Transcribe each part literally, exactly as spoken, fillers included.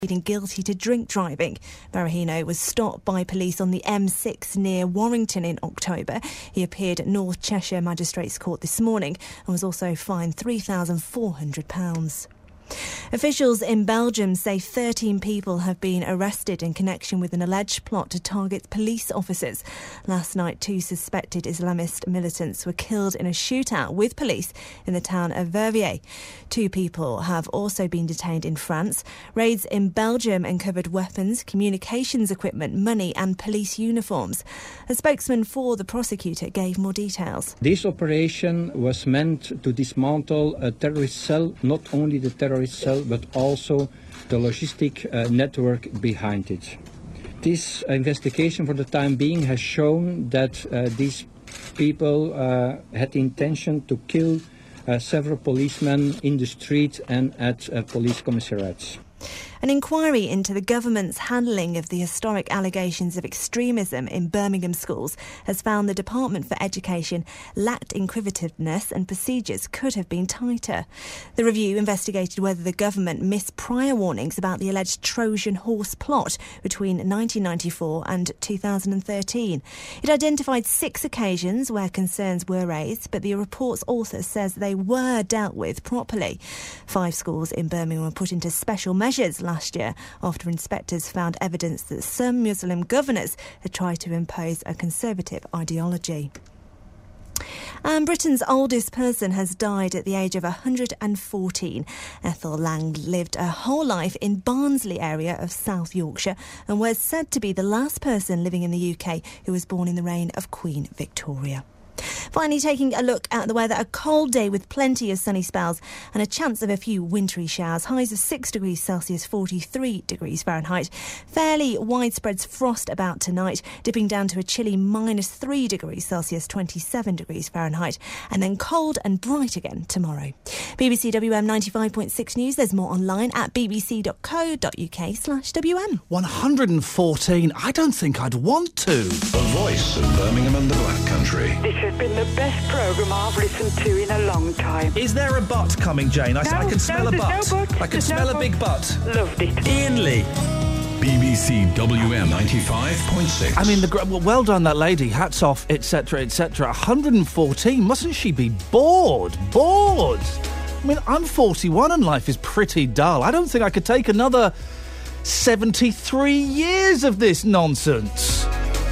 pleading guilty to drink driving. Berahino was stopped by police on the M six near Warrington in October. He appeared at North Cheshire Magistrates Court this morning and was also fined three thousand four hundred pounds. Officials in Belgium say thirteen people have been arrested in connection with an alleged plot to target police officers. Last night, two suspected Islamist militants were killed in a shootout with police in the town of Verviers. Two people have also been detained in France. Raids in Belgium uncovered weapons, communications equipment, money and police uniforms. A spokesman for the prosecutor gave more details. This operation was meant to dismantle a terrorist cell, not only the terrorist cell, but also the logistic uh, network behind it. This investigation for the time being has shown that uh, these people uh, had the intention to kill uh, several policemen in the street and at uh, police commissariats. An inquiry into the government's handling of the historic allegations of extremism in Birmingham schools has found the Department for Education lacked inquisitiveness and procedures could have been tighter. The review investigated whether the government missed prior warnings about the alleged Trojan horse plot between nineteen ninety-four and two thousand thirteen. It identified six occasions where concerns were raised, but the report's author says they were dealt with properly. Five schools in Birmingham were put into special measures last year after inspectors found evidence that some Muslim governors had tried to impose a conservative ideology. And Britain's oldest person has died at the age of one hundred fourteen. Ethel Lang lived her whole life in Barnsley area of South Yorkshire and was said to be the last person living in the U K who was born in the reign of Queen Victoria. Finally, taking a look at the weather, a cold day with plenty of sunny spells and a chance of a few wintry showers. Highs of six degrees Celsius, forty-three degrees Fahrenheit. Fairly widespread frost about tonight, dipping down to a chilly minus three degrees Celsius, twenty-seven degrees Fahrenheit. And then cold and bright again tomorrow. B B C W M ninety-five point six News. There's more online at bbc.co.uk slash WM. one hundred fourteen. I don't think I'd want to. The voice of Birmingham and the Black Country. This has been the best programme I've listened to in a long time. Is there a butt coming, Jane? I, No, I can smell no, a butt. there's no butt. I can There's smell no a big butt. Loved it. Ian Lee. B B C W M ninety-five point six. I mean, the gr- well, well done, that lady. Hats off, et cetera, et cetera. one hundred fourteen. Mustn't she be bored? Bored. I mean, I'm forty-one and life is pretty dull. I don't think I could take another seventy-three years of this nonsense.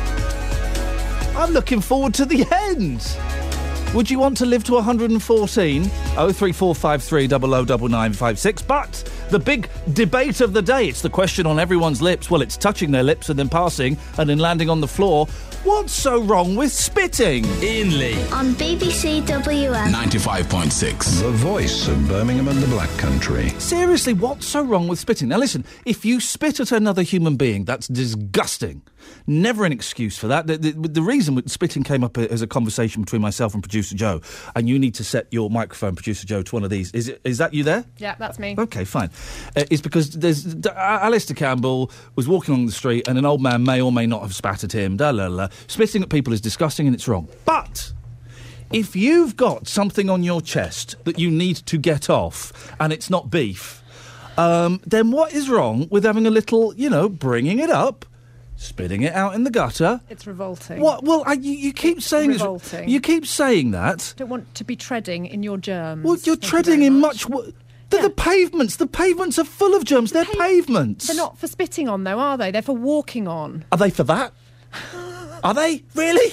I'm looking forward to the end. Would you want to live to one hundred fourteen? oh three four five three double oh double nine five six. But the big debate of the day, it's the question on everyone's lips. Well, it's touching their lips and then passing and then landing on the floor. What's so wrong with spitting? Ian Lee. On B B C W M ninety-five point six. The voice of Birmingham and the Black Country. Seriously, what's so wrong with spitting? Now listen, if you spit at another human being, that's disgusting. Never an excuse for that. The, the, the reason spitting came up as a conversation between myself and producer Joe, and you need to set your microphone, producer Joe, to one of these. Is it, is that you there? Yeah, that's me. Okay, fine. Uh, is because there's uh, Alistair Campbell was walking along the street and an old man may or may not have spat at him. Da, la, la. Spitting at people is disgusting and it's wrong. But if you've got something on your chest that you need to get off and it's not beef, um, then what is wrong with having a little, you know, bringing it up, spitting it out in the gutter? It's revolting. What? Well, I, you, you keep It's saying revolting. It's, you keep saying that. Don't want to be treading in your germs. Well, you're Thank you treading very in much. much. Wo- They're the pavements. The pavements are full of germs. They're Pa- pavements. They're not for spitting on, though, are they? They're for walking on. Are they for that? Are they? Really?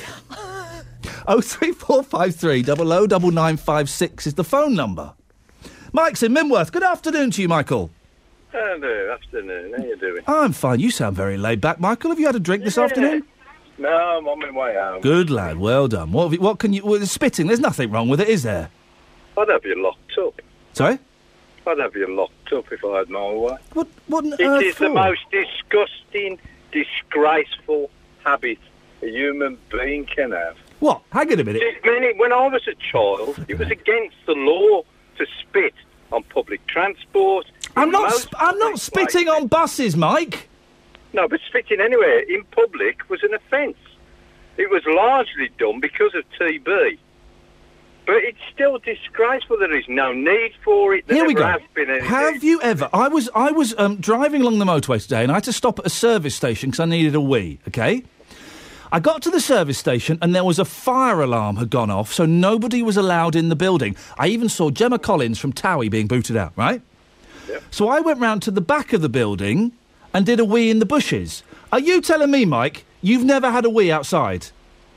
oh three four five three double oh double nine five six is the phone number. Mike's in Minworth. Good afternoon to you, Michael. Hello, afternoon. How you doing? I'm fine. You sound very laid back, Michael. Have you had a drink this afternoon? No, I'm on my way home. Good lad. Well done. What, have you, what can you... Well, spitting, there's nothing wrong with it, is there? I'd have you locked up. Sorry? I'd have you locked up if I had my way. What, what on It earth is the for? most disgusting, disgraceful habit a human being can have. What? Hang on a minute. Since many, when I was a child, it was against the law to spit on public transport. I'm in not. most Sp- I'm not public spitting places. on buses, Mike. No, but spitting anywhere in public was an offence. It was largely done because of T B. But it's still disgraceful. There is no need for it. There Here we never go. has been any Have need. you ever? I was I was um, driving along the motorway today, and I had to stop at a service station because I needed a wee. Okay. I got to the service station and there was a fire alarm had gone off, so nobody was allowed in the building. I even saw Gemma Collins from Towie being booted out, right? Yep. So I went round to the back of the building and did a wee in the bushes. Are you telling me, Mike, you've never had a wee outside?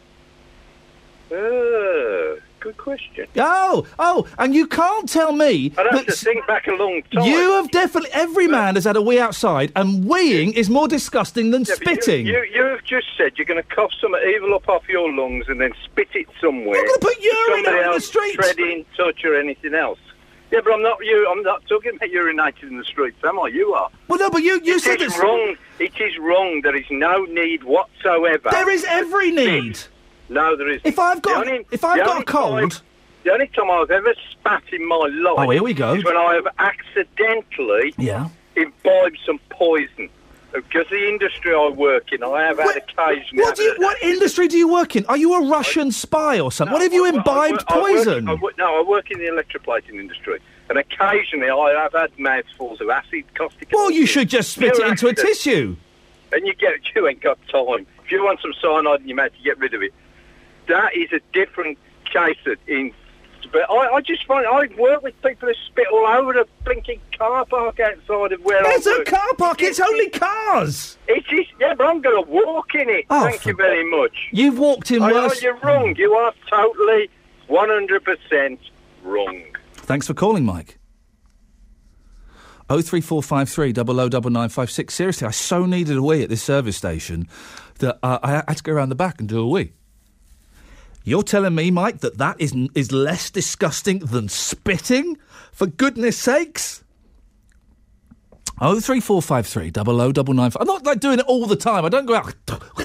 Uh, good question. Oh, oh, and you can't tell me I'd have that to think back a long time. you have definitely... Every man has had a wee outside, and weeing is more disgusting than Yeah, but spitting. You, you, you have just said you're going to cough some evil up off your lungs and then spit it somewhere. I'm gonna put urine Somebody out in the else street. tread in, touch, or anything else. Yeah, but I'm not you. I'm not talking about urinating in the streets, am I? You are. Well, no, but you, you It said is it's... wrong. It is wrong. There is no need whatsoever. There is every need. No, there isn't. If I've got- The only- if I've the got only a cold- time- the only time I've ever spat in my life Oh, here we go. is when I have accidentally Yeah. imbibed some poison. Because the industry I work in, I have had occasionally... What, do you, what industry do you work in? Are you a Russian spy or something? No, what have you I- I imbibed work- I work- poison? I work- no, I work in the electroplating industry. And occasionally I have had mouthfuls of acid, caustic... Well, you acid, should just spit pure it into a accident. tissue. And you get, you ain't got time. If you want some cyanide in your mouth, you get rid of it. That is a different case of in. But I, I just find I've worked with people who spit all over the blinking car park outside of where There's I a work. car park, it's only cars. It is, yeah, but I'm going to walk in it. Oh, Thank for- you very much. You've walked in I know worse... you're wrong. You are totally one hundred percent wrong. Thanks for calling, Mike. Oh three four five three double oh double nine five six. Seriously, I so needed a wee at this service station that uh, I had to go around the back and do a wee. You're telling me, Mike, that that is is less disgusting than spitting? For goodness sakes! Oh three four five three double oh double nine five. I'm not like doing it all the time. I don't go out.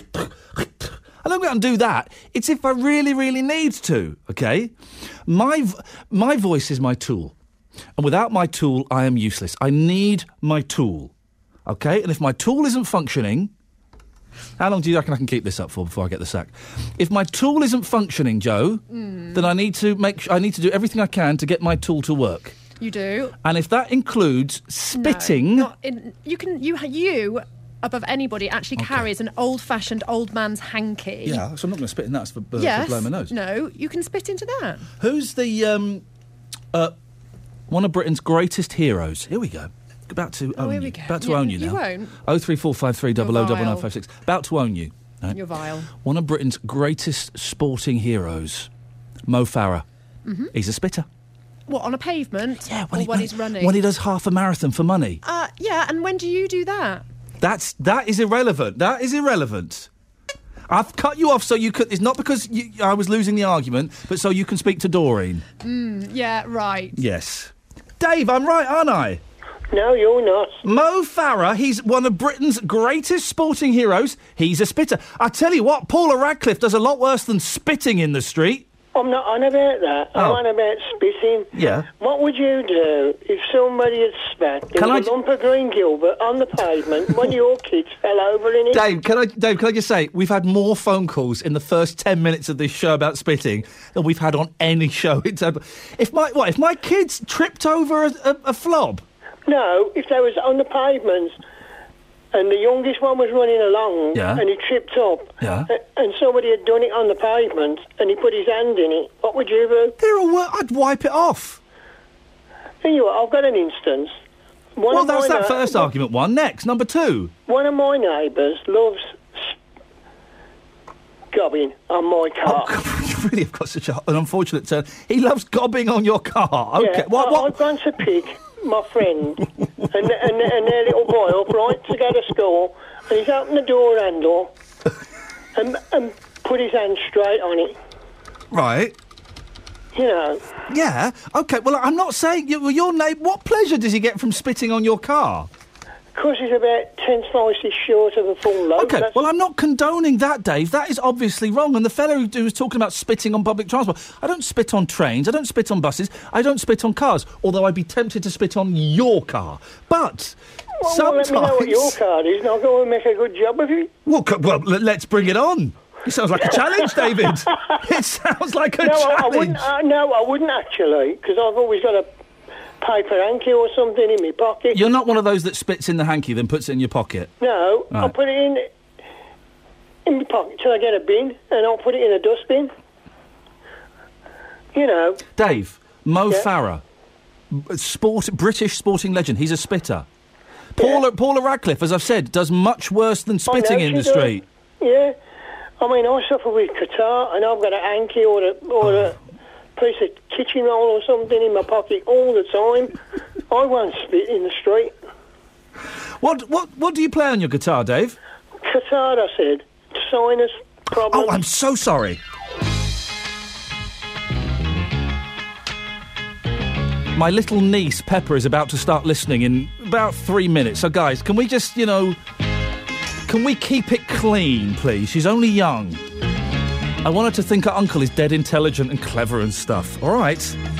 I don't go out and do that. It's if I really, really need to. Okay, my v- my voice is my tool. And without my tool, I am useless. I need my tool. Okay? And if my tool isn't functioning... How long do you reckon I can keep this up for before I get the sack? If my tool isn't functioning, Joe, Mm. then I need to make sh- I need to do everything I can to get my tool to work. You do. And if that includes spitting... No, not in, you can. You you above anybody actually carries an old-fashioned old man's hanky. Yeah, so I'm not going to spit in that. It's for, uh, Yes. for blowing my nose. No, you can spit into that. Who's the... Um, uh, one of Britain's greatest heroes? Here we go. About to Oh, own here you. we go. About to You- own you you now. won't. Oh three four five three double oh double nine vile. five six. About to own you. Right? You're vile. One of Britain's greatest sporting heroes, Mo Farah. Mhm. He's a spitter. What, on a pavement? Yeah, when or he- when when- he's running? When he does half a marathon for money. Uh, yeah, and when do you do that? That's that is irrelevant. That is irrelevant. I've cut you off so you could. It's not because you, I was losing the argument, but so you can speak to Doreen. Mm, yeah, right. Yes. Dave, I'm right, aren't I? No, you're not. Mo Farah, he's one of Britain's greatest sporting heroes. He's a spitter. I tell you what, Paula Radcliffe does a lot worse than spitting in the street. I'm not on about that. I'm Oh. on about spitting. Yeah. What would you do if somebody had spat in Can a I- lump of green Gilbert on the pavement when your kids fell over in it? Dave, can I, Dave, can I just say, we've had more phone calls in the first ten minutes of this show about spitting than we've had on any show. It's, uh, if my what? If my kids tripped over a, a, a flob? No, if they was on the pavement and the youngest one was running along Yeah. and he tripped up Yeah. a- and somebody had done it on the pavement and he put his hand in it, what would you do? They're all, wor- I'd wipe it off. Anyway, I've got an instance. One well, of that's my that na- first argument one. Next, number two. One of my neighbours loves gobbing on my car. You really have got such a, an unfortunate turn. He loves gobbing on your car. Okay. Yeah, what, I, what? I've gone to pick my friend and, and, and their little boy up, right, to go to school, and he's opened the door handle and, and put his hand straight on it. Right. You know. Yeah. Okay. Well, I'm not saying you, well, your name. What pleasure does he get from spitting on your car? Because he's about ten slices short of a full loaf. Okay, That's- well, I'm not condoning that, Dave. That is obviously wrong. And the fellow who, who was talking about spitting on public transport, I don't spit on trains, I don't spit on buses, I don't spit on cars, although I'd be tempted to spit on your car. But well, sometimes... well, let me know what your card is and I'll go and make a good job of it. Well, co- well l- let's bring it on. It sounds like a challenge, David. It sounds like a no, challenge. I, I wouldn't, uh, no, I wouldn't actually, because I've always got a paper hanky or something in my pocket. You're not one of those that spits in the hanky, then puts it in your pocket. No, Right. I'll put it in in my pocket till I get a bin, and I'll put it in a dustbin. You know. Dave, Mo Yeah. Farah, b- sport, British sporting legend. He's a spitter. Paula, Paula Radcliffe, as I've said, does much worse than I spitting know in she the does. street. Yeah. I mean, I suffer with catarrh, and I've got a hanky or a or Oh. a piece of kitchen roll or something in my pocket all the time. I won't spit in the street. What what what do you play on your guitar, Dave? Catarrh, I said. Sinus problem. Oh, I'm so sorry. My little niece, Pepper, is about to start listening in about three minutes. So, guys, can we just, you know... Can we keep it clean, please? She's only young. I want her to think her uncle is dead intelligent and clever and stuff. All right?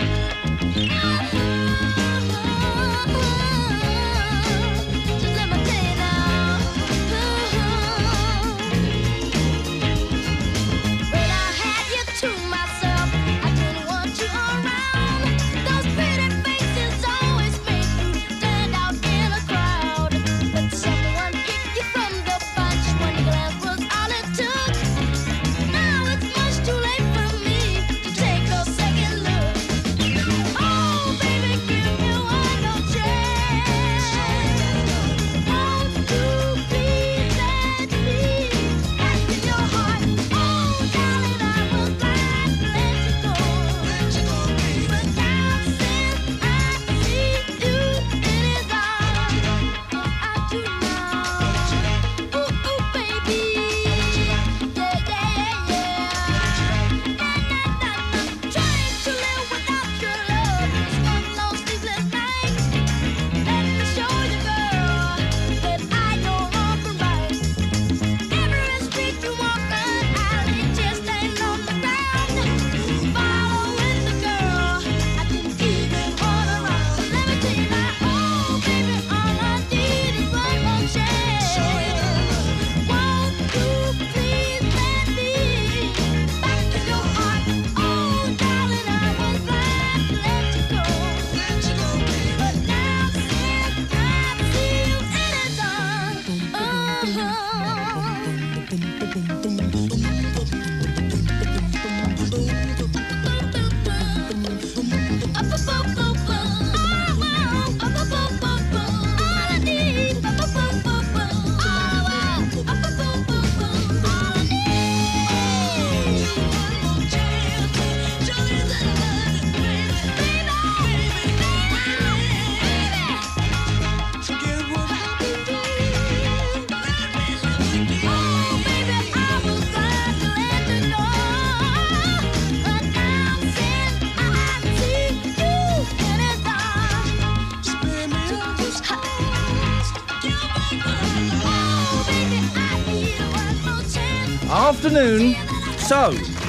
Afternoon. So,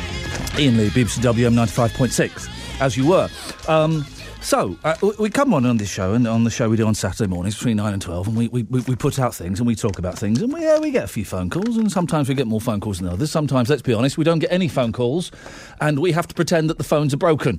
Ian Lee, B B C W M ninety-five point six, as you were. Um, so, uh, we- we come on on this show, and on the show we do on Saturday mornings between nine and twelve, and we, we, we we put out things, and we talk about things, and we, yeah, we get a few phone calls, and sometimes we get more phone calls than others. Sometimes, let's be honest, we don't get any phone calls, and we have to pretend that the phones are broken.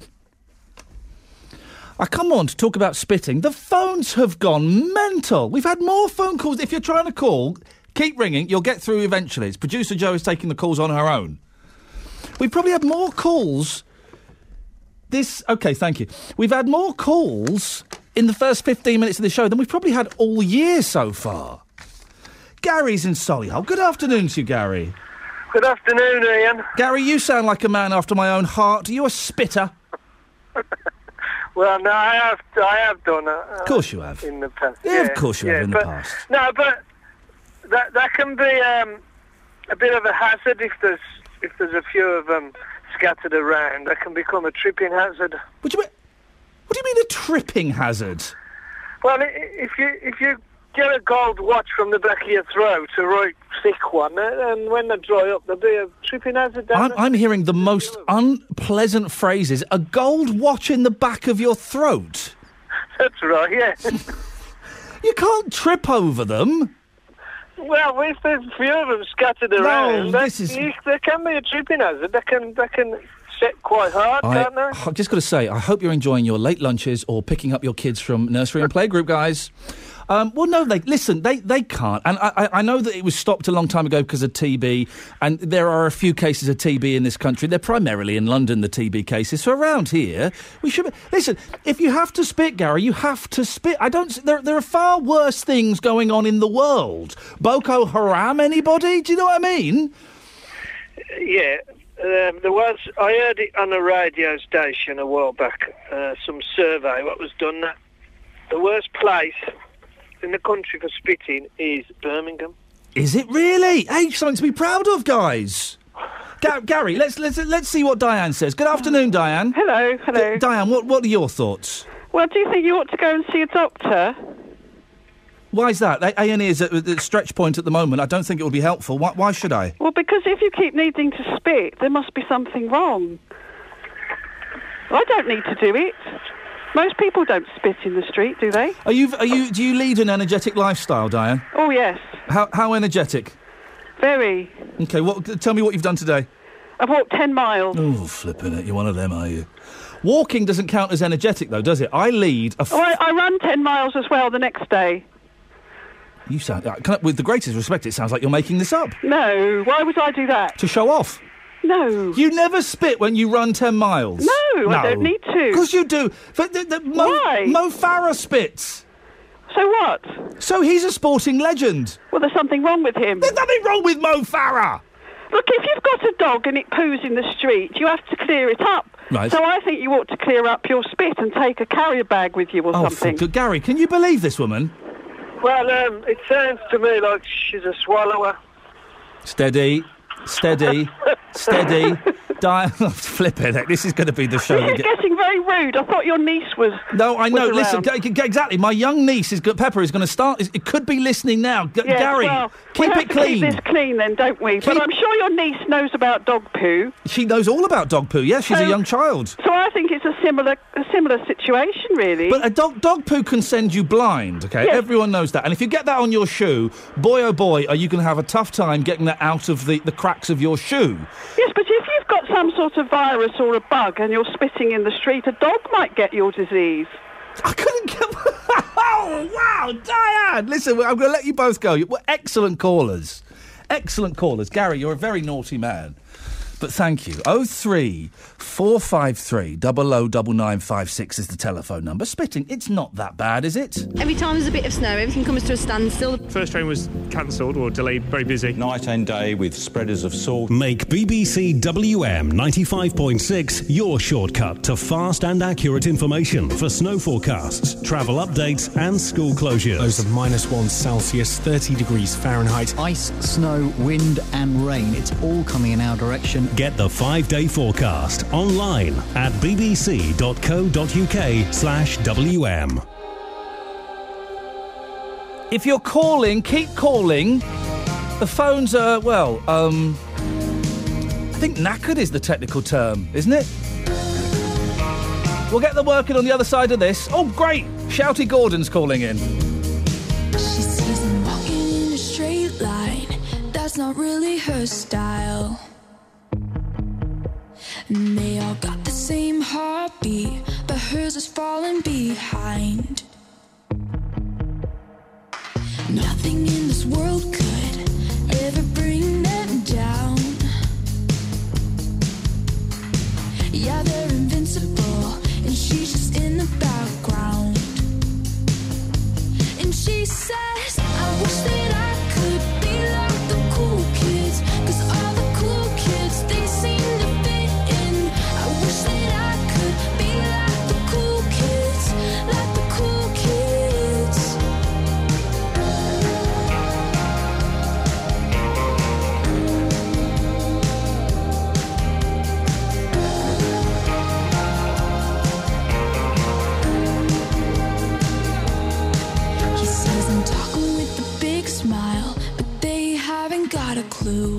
I come on to talk about spitting. The phones have gone mental. We've had more phone calls. If you're trying to call, keep ringing. You'll get through eventually. It's producer Jo is taking the calls on her own. We've probably had more calls this... OK, thank you. We've had more calls in the first fifteen minutes of the show than we've probably had all year so far. Gary's in Solihull. Good afternoon to you, Gary. Good afternoon, Ian. Gary, you sound like a man after my own heart. Are you a spitter? Well, no, I have, I have done it. Uh, Of course you have. In the past. Yeah, of course you have in the but, past. No, but that that can be um, a bit of a hazard if there's if there's a few of them scattered around. That can become a tripping hazard. What do you mean? What do you mean a tripping hazard? Well, i- if you if you get a gold watch from the back of your throat, a right thick one, uh, and when they dry up, there'll be a tripping hazard down I'm, there. I'm hearing the most unpleasant phrases. A gold watch in the back of your throat. That's right, yeah. You can't trip over them. No, Well, if there's a few of them scattered around, No, they, this is- you, there can be a tripping hazard. They can, they can set quite hard, I, can't they? I've just got to say, I hope you're enjoying your late lunches or picking up your kids from nursery and playgroup, guys. Um, well, no, they listen. They they can't, and I, I I know that it was stopped a long time ago because of T B, and there are a few cases of T B in this country. They're primarily in London, the T B cases. So around here, we should be, listen. If you have to spit, Gary, you have to spit. I don't. There there are far worse things going on in the world. Boko Haram, anybody? Do you know what I mean? Yeah. Um, there was, I heard it on a radio station a while back, uh, some survey what was done that the worst place in the country for spitting is Birmingham. Is it really? Hey, something to be proud of, guys. Ga- Gary, let's let's let's see what Diane says. Good afternoon, Diane. Hello, hello. D- Diane, what what are your thoughts? Well, do you think you ought to go and see a doctor? Why is that? A and E is at the stretch point at the moment. I don't think it would be helpful. Why, why should I? Well, because if you keep needing to spit, there must be something wrong. I don't need to do it. Most people don't spit in the street, do they? Are you? Are you? Do you lead an energetic lifestyle, Diane? Oh, yes. How how energetic? Very. Okay. What? Tell me what you've done today. I've walked ten miles. Oh, flipping it! You're one of them, are you? Walking doesn't count as energetic, though, does it? I lead a. F- oh, I, I run ten miles as well the next day. You sound, uh, can I, with the greatest respect, it sounds like you're making this up. No, why would I do that? To show off. No. You never spit when you run ten miles. No, no. I don't need to. Of course you do. But the, the, Mo, Why? Mo Farah spits. So what? So he's a sporting legend. Well, there's something wrong with him. There's nothing wrong with Mo Farah. Look, if you've got a dog and it poos in the street, you have to clear it up. Right. So I think you ought to clear up your spit and take a carrier bag with you or oh, something. For, Gary, can you believe this woman? Well, um, it sounds to me like she's a swallower. Steady, steady, steady. Di- Flipping it. This is going to be the show. This is get- getting very rude. I thought your niece was. No, I know. was Listen, around. g- g- exactly. My young niece is go- Pepper is going to start. It could be listening now. G- Yes, Gary, well, keep we have it to clean. Keep this clean, then, don't we? Keep- But I'm sure your niece knows about dog poo. She knows all about dog poo. Yes, she's So- a young child. So I think it's a similar, a similar situation, really. But a dog dog poo can send you blind. Okay, Yes. everyone knows that. And if you get that on your shoe, boy oh boy, are you going to have a tough time getting that out of the, the cracks of your shoe. Yes, but if you've got some sort of virus or a bug and you're spitting in the street, a dog might get your disease. I couldn't get. Oh wow, Diane! Listen, I'm going to let you both go. You're excellent callers, excellent callers. Gary, you're a very naughty man. But thank you. oh three four five three double oh double nine five six is the telephone number. Spitting, it's not that bad, is it? Every time there's a bit of snow, everything comes to a standstill. First train was cancelled or delayed, very busy. Night and day with spreaders of salt. Make B B C W M ninety-five point six your shortcut to fast and accurate information for snow forecasts, travel updates and school closures. Lows of minus one Celsius, thirty degrees Fahrenheit. Ice, snow, wind and rain. It's all coming in our direction. Get the five-day forecast online at bbc.co.uk slash WM. If you're calling, keep calling. The phones are, well, um... I think knackered is the technical term, isn't it? We'll get them working on the other side of this. Oh, great! Shouty Gordon's calling in. She sees him walking in a straight line. That's not really her style. And they all got the same heartbeat, but hers is falling behind. Nothing in this world could ever bring them down. Yeah, they're invincible, and she's just in the background. And she says, I wish that I could be like the cool kids, 'cause all the cool kids, they seem to fit in. I wish that I could be like the cool kids, like the cool kids. He says I'm talking with a big smile, but they haven't got a clue.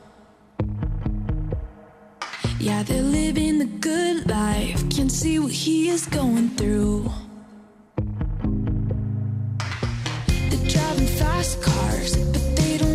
Yeah, they're living the good life, can't see what he is going through. They're driving fast cars, but they don't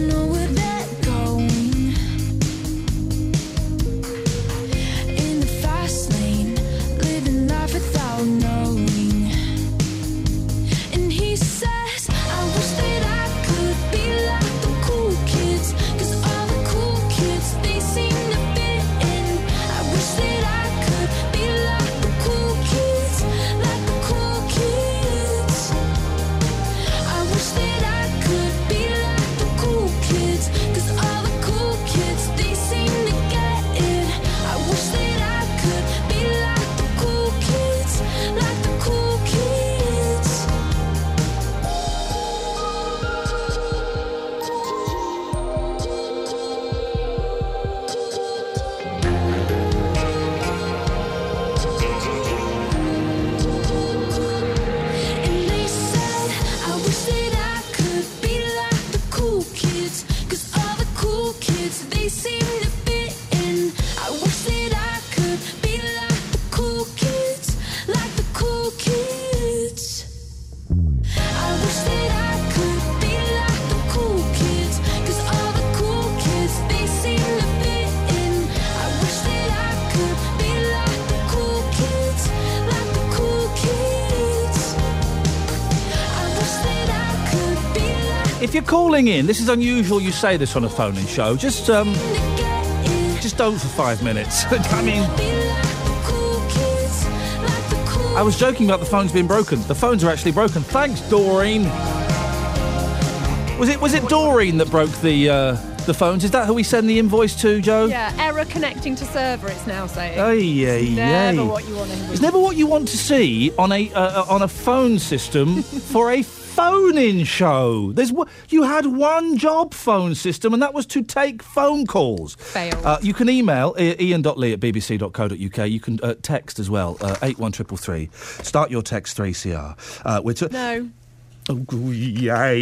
seem to fit in. I wish that I could be like the cool kids, like the cool kids. I wish that I could be like the cool kids, 'cause all the cool kids, they seem to fit in. I wish that I could be like the cool kids, like the cool kids. I wish that I could be like. If you're calling in, this is unusual you say this on a phone-in show. Just, um, just don't for five minutes. I mean, I was joking about the phones being broken. The phones are actually broken. Thanks, Doreen. Was it was it Doreen that broke the uh, the phones? Is that who we send the invoice to, Joe? Yeah, error connecting to server, it's now saying. Ay, ay, Never ay. what you want to hear. It's never what you want to see on a uh, on a phone system for a phone-in show. There's w- you had one job phone system, and that was to take phone calls. Fail. Uh, you can email i- ian dot lee at b b c dot co dot u k. You can uh, text as well, uh, eight one three three three. Start your text three C R. Uh, we're to- No. Oh, yeah,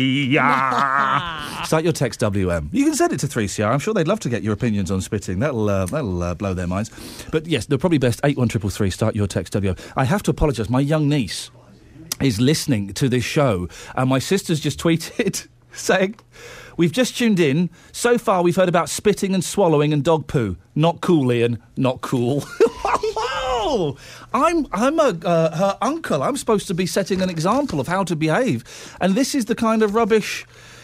yeah. Start your text W M. You can send it to three C R. I'm sure they'd love to get your opinions on spitting. That'll uh, that'll uh, blow their minds. But yes, they're probably best eight one three three three. Start your text W M. I have to apologise. My young niece is listening to this show, and my sister's just tweeted saying, "We've just tuned in. So far, we've heard about spitting and swallowing and dog poo. Not cool, Ian. Not cool." Oh, I'm I'm a uh, her uncle. I'm supposed to be setting an example of how to behave, and this is the kind of rubbish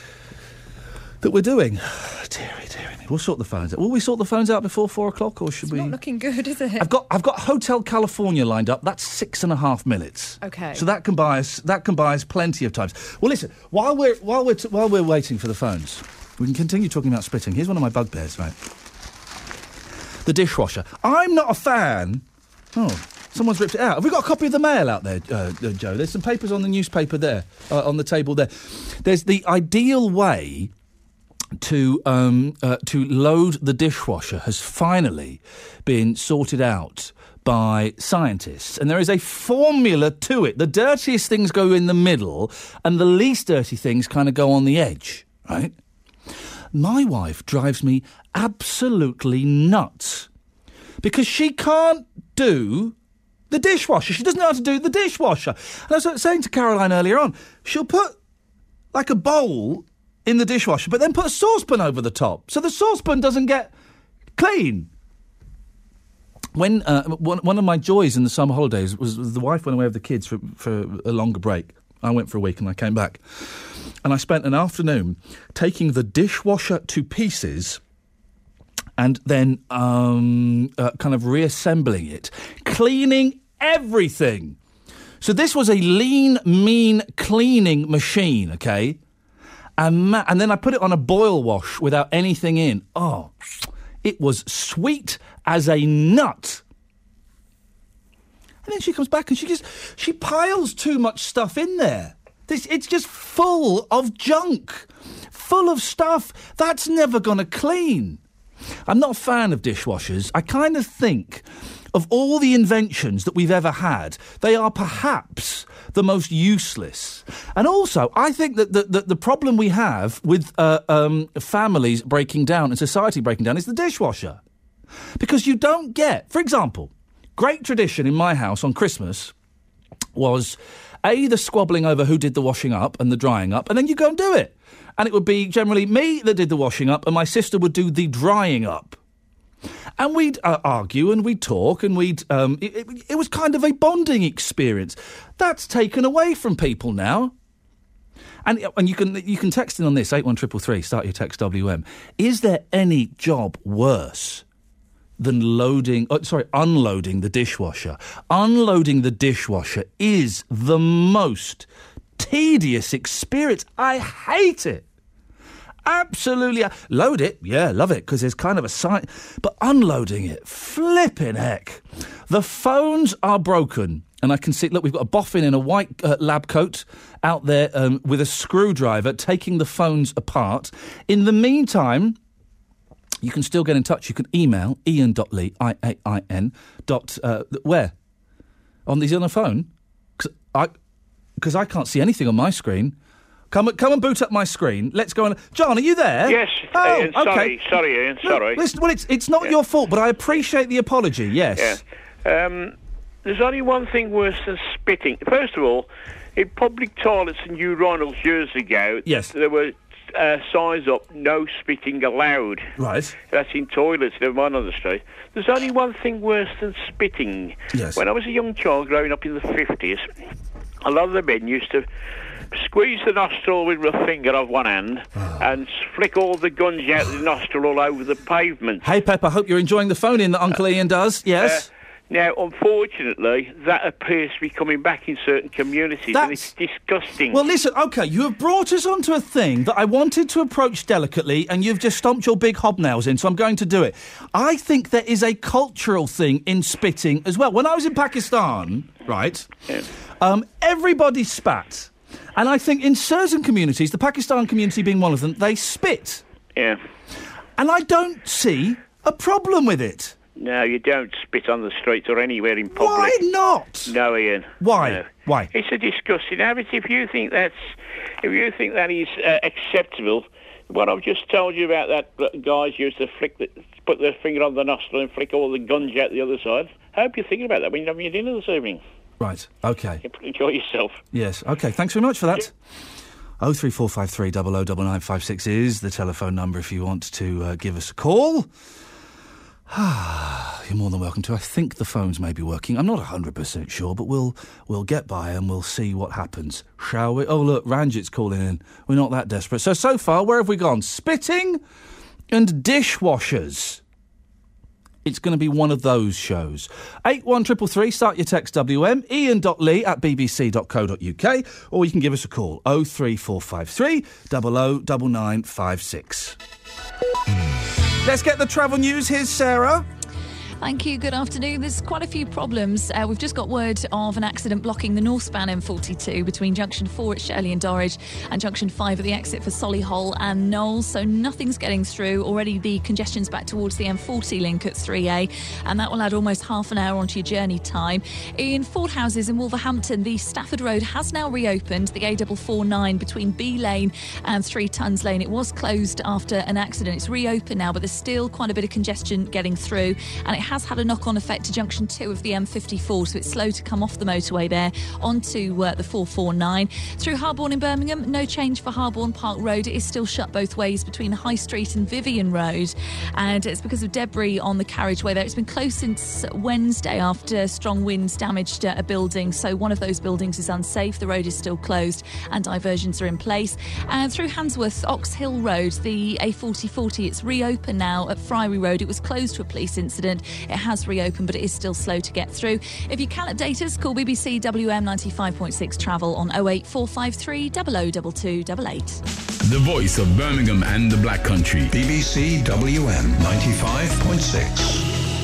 that we're doing. Deary, deary me. We'll sort the phones out. Will we sort the phones out before four o'clock, or should It's we? not looking good, is it? I've got I've got Hotel California lined up. That's six and a half minutes. Okay. So that can buy us that can buy us plenty of time. Well, listen. While we're while we're t- while we're waiting for the phones, we can continue talking about spitting. Here's one of my bugbears, right? The dishwasher. I'm not a fan. Oh, someone's ripped it out. Have we got a copy of the Mail out there, uh, uh, Joe? There's some papers on the newspaper there, uh, on the table there. There's the ideal way to um, uh, to load the dishwasher has finally been sorted out by scientists, and there is a formula to it. The dirtiest things go in the middle, and the least dirty things kind of go on the edge, right? My wife drives me absolutely nuts because she can't do the dishwasher. She doesn't know how to do the dishwasher. And I was saying to Caroline earlier on, she'll put like a bowl in the dishwasher, but then put a saucepan over the top, so the saucepan doesn't get clean. When uh, one, one of my joys in the summer holidays was, was the wife went away with the kids for, for a longer break. I went for a week and I came back. And I spent an afternoon taking the dishwasher to pieces and then um, uh, kind of reassembling it, cleaning everything. So this was a lean, mean cleaning machine, okay? And, ma- and then I put it on a boil wash without anything in. Oh, it was sweet as a nut. And then she comes back and she just, she piles too much stuff in there. This, it's just full of junk, full of stuff that's never going to clean. I'm not a fan of dishwashers. I kind of think of all the inventions that we've ever had, they are perhaps the most useless. And also, I think that the, the, the problem we have with uh, um, families breaking down and society breaking down is the dishwasher. Because you don't get, for example, great tradition in my house on Christmas was, A, the squabbling over who did the washing up and the drying up, and then you go and do it. And it would be generally me that did the washing up, and my sister would do the drying up. And we'd uh, argue and we'd talk and we'd... Um, it, it, it was kind of a bonding experience. That's taken away from people now. And and you can you can text in on this, eight one three three three, start your text W M. Is there any job worse than loading... Oh, sorry, unloading the dishwasher? Unloading the dishwasher is the most tedious experience. I hate it. Absolutely. Load it, yeah, love it, because there's kind of a sign. But unloading it, flipping heck. The phones are broken. And I can see, look, we've got a boffin in a white uh, lab coat out there um, with a screwdriver taking the phones apart. In the meantime, you can still get in touch. You can email ian dot lee, I A I N, dot, uh, where? On, is he on the phone? Because I, 'cause I can't see anything on my screen. Come, come and boot up my screen. Let's go on. John, are you there? Yes, Oh, Ian, sorry, okay. sorry, Ian, No, sorry. listen, well, it's it's not Yeah. your fault, but I appreciate the apology. Yes. Yeah. Um, there's only one thing worse than spitting. First of all, in public toilets in urinals years ago, Yes. there were uh, signs up, no spitting allowed. Right. That's in toilets, never mind on the street. There's only one thing worse than spitting. Yes. When I was a young child growing up in the fifties, a lot of the men used to squeeze the nostril with a finger of one hand and flick all the gunge out of the nostril all over the pavement. Hey, Pep, I hope you're enjoying the phone in that Uncle Ian does. Yes. Uh, now, unfortunately, that appears to be coming back in certain communities, and it's disgusting. Well, listen, OK, you have brought us onto a thing that I wanted to approach delicately, and you've just stomped your big hobnails in, so I'm going to do it. I think there is a cultural thing in spitting as well. When I was in Pakistan, right, um, everybody spat. And I think in certain communities, the Pakistan community being one of them, they spit. Yeah. And I don't see a problem with it. No, you don't spit on the streets or anywhere in public. Why not? No, Ian. Why? No. Why? It's a disgusting habit. If you think that's, if you think that is uh, acceptable, what I've just told you about that guys used to flick, the, put their finger on the nostril and flick all the gunge out the other side. I hope you're thinking about that when you're having your dinner this evening. Right. OK. Enjoy yourself. Yes. OK. Thanks very much for that. Oh three four five three double oh double nine five six is the telephone number if you want to uh, give us a call. You're more than welcome to. I think the phones may be working. I'm not one hundred percent sure, but we'll we'll get by and we'll see what happens, shall we? Oh, look, Ranjit's calling in. We're not that desperate. So, so far, where have we gone? Spitting and dishwashers. It's going to be one of those shows. eight one three three three, start your text W M, ian.lee at bbc dot co dot uk, or you can give us a call, oh three four five three double oh double nine five six. Let's get the travel news. Here's Sarah. Thank you. Good afternoon. There's quite a few problems. Uh, we've just got word of an accident blocking the northbound M forty-two between Junction four at Shirley and Dorridge and Junction five at the exit for Solihull and Knowles. So nothing's getting through. Already the congestion's back towards the M forty link at three A, and that will add almost half an hour onto your journey time. In Ford Houses in Wolverhampton, the Stafford Road has now reopened. The A four four nine between B Lane and Three Tons Lane. It was closed after an accident. It's reopened now, but there's still quite a bit of congestion getting through, and it has had a knock-on effect to junction two of the M fifty-four, so it's slow to come off the motorway there onto uh, the four four nine. Through Harborne in Birmingham, no change for Harborne Park Road. It is still shut both ways between High Street and Vivian Road, and it's because of debris on the carriageway there. It's been closed since Wednesday after strong winds damaged uh, a building, so one of those buildings is unsafe. The road is still closed and diversions are in place. And through Handsworth, Ox Hill Road, the A forty forty, it's reopened now at Friary Road. It was closed to a police incident. It has reopened, but it is still slow to get through. If you can update us, call B B C W M ninety-five point six Travel on oh eight four five three double oh double two double eight. The voice of Birmingham and the Black Country. B B C W M ninety-five point six.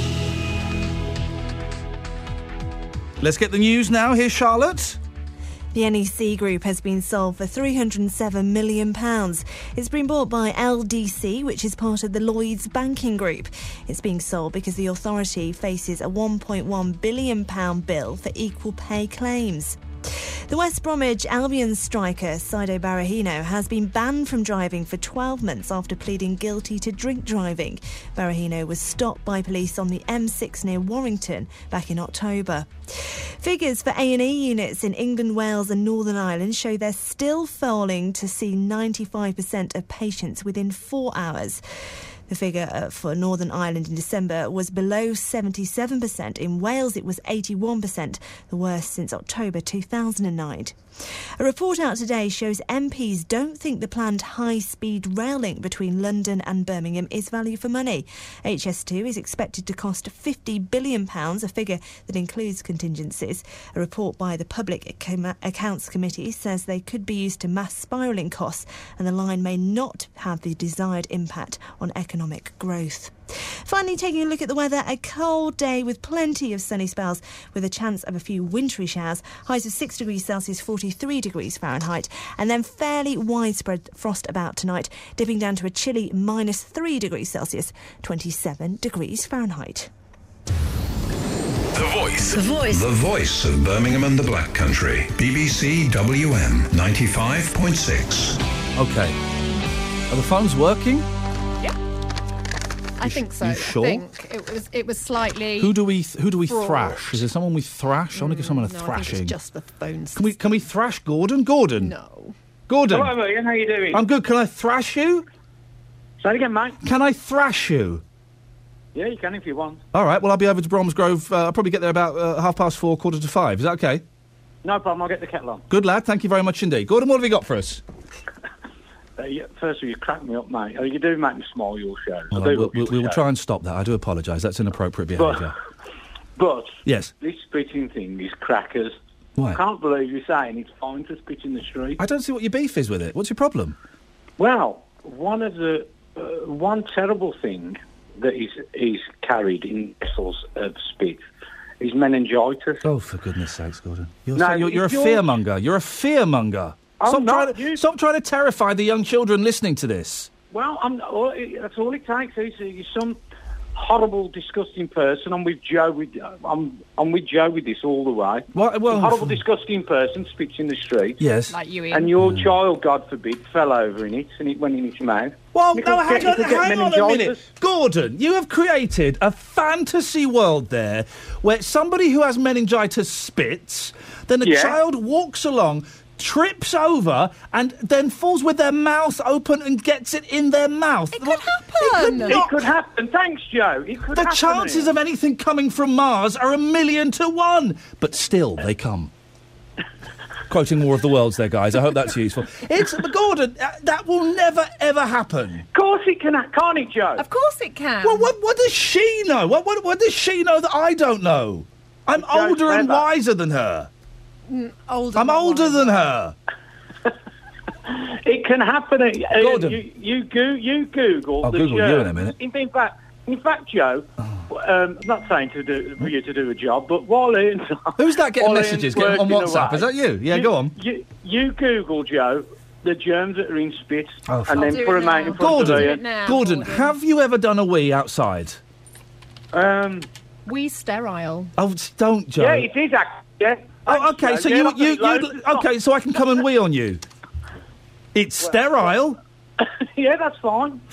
Let's get the news now. Here's Charlotte. The N E C Group has been sold for three hundred seven million pounds. It's been bought by L D C, which is part of the Lloyds Banking Group. It's being sold because the authority faces a one point one billion pounds bill for equal pay claims. The West Bromwich Albion striker Saido Berahino has been banned from driving for twelve months after pleading guilty to drink driving. Berahino was stopped by police on the M six near Warrington back in October. Figures for A and E units in England, Wales and Northern Ireland show they're still failing to see ninety-five percent of patients within four hours. The figure for Northern Ireland in December was below seventy-seven percent. In Wales, it was eighty-one percent, the worst since October two thousand nine. A report out today shows M Ps don't think the planned high-speed rail link between London and Birmingham is value for money. H S two is expected to cost fifty billion pounds, a figure that includes contingencies. A report by the Public Accounts Committee says they could be used to mass spiralling costs, and the line may not have the desired impact on economic growth. Finally, taking a look at the weather, a cold day with plenty of sunny spells with a chance of a few wintry showers, highs of six degrees Celsius, forty-three degrees Fahrenheit, and then fairly widespread frost about tonight, dipping down to a chilly minus three degrees Celsius, twenty-seven degrees Fahrenheit. The Voice. The Voice. The voice of Birmingham and the Black Country. B B C W M ninety-five point six. Okay. Are the phones working? I think so. you sure? I think it was it was slightly. Who do we who do we fraught. thrash? Is there someone we thrash? I want to give someone a No, I thrashing. think it's just the phones. Can we can we thrash Gordon? Gordon? No. Gordon. Hello, Ian. How you doing? I'm good. Can I thrash you? Say it again, mate. Can I thrash you? Yeah, you can if you want. All right. Well, I'll be over to Bromsgrove. Uh, I'll probably get there about uh, half past four, quarter to five. Is that okay? No problem. I'll get the kettle on. Good lad. Thank you very much indeed. Gordon, what have you got for us? Uh, yeah, first of all, you crack me up, mate. Oh, you do make me smile, your show. Well, I do we'll, love your we'll, we will show. try and stop that. I do apologise. That's inappropriate But- behaviour. But Yes. this spitting thing is crackers. Why? I can't believe you're saying it's fine to spit in the street. I don't see what your beef is with it. What's your problem? Well, one of the uh, one terrible thing that is is carried in vessels of spit is meningitis. Oh, for goodness sakes, Gordon! You're, No, so- you're, you're a if you're- fearmonger. You're a fearmonger. I'm Stop not. trying to stop trying to terrify the young children listening to this. Well, I'm, all, that's all it takes. Is, is some horrible, disgusting person. I'm with Joe. With I'm I'm with Joe with this all the way. Well, well, some horrible, disgusting person spits in the street. Yes. Like you, Ian. And your child, God forbid, fell over in it and it went in his mouth. Well, You no, could hang get- you on, could get hang on a meningitis. minute. Gordon, you have created a fantasy world there where somebody who has meningitis spits, then a Yeah. child walks along, trips over, and then falls with their mouth open and gets it in their mouth. It could happen. It It could happen. Thanks, Joe. It could The happen. chances Ian. of anything coming from Mars are a million to one, but still they come. Quoting War of the Worlds there, guys. I hope that's useful. It's Gordon. uh, That will never ever happen. Of course it can, can't it, Joe? Of course it can. Well, what, what does she know? What, what, what does she know that I don't know? I'm Joe older and Trevor. wiser than her. Mm, older. I'm older than her. It can happen. Uh, Gordon. You, you, go, you Google I'll the Google you germ. in a minute. In, in fact, in fact, Joe, Oh. um, I'm not saying to do for you to do a job, but while Ian's Who's that getting while messages Ian's getting on working WhatsApp? away, Is that you? Yeah, go on. You, you Google, Joe, the germs that are in spit, Oh, and then do put it them out now. in front Gordon, of Ian. now, Gordon, Gordon. have you ever done a wee outside? Um, We sterile. Oh, s- don't, Joe. yeah, it is actually. Yeah. Oh, okay. Thanks, So Joe. you, Yeah, you, look at it, you, loads of okay. So I can come and wee on you. It's sterile. stuff. Yeah, that's fine.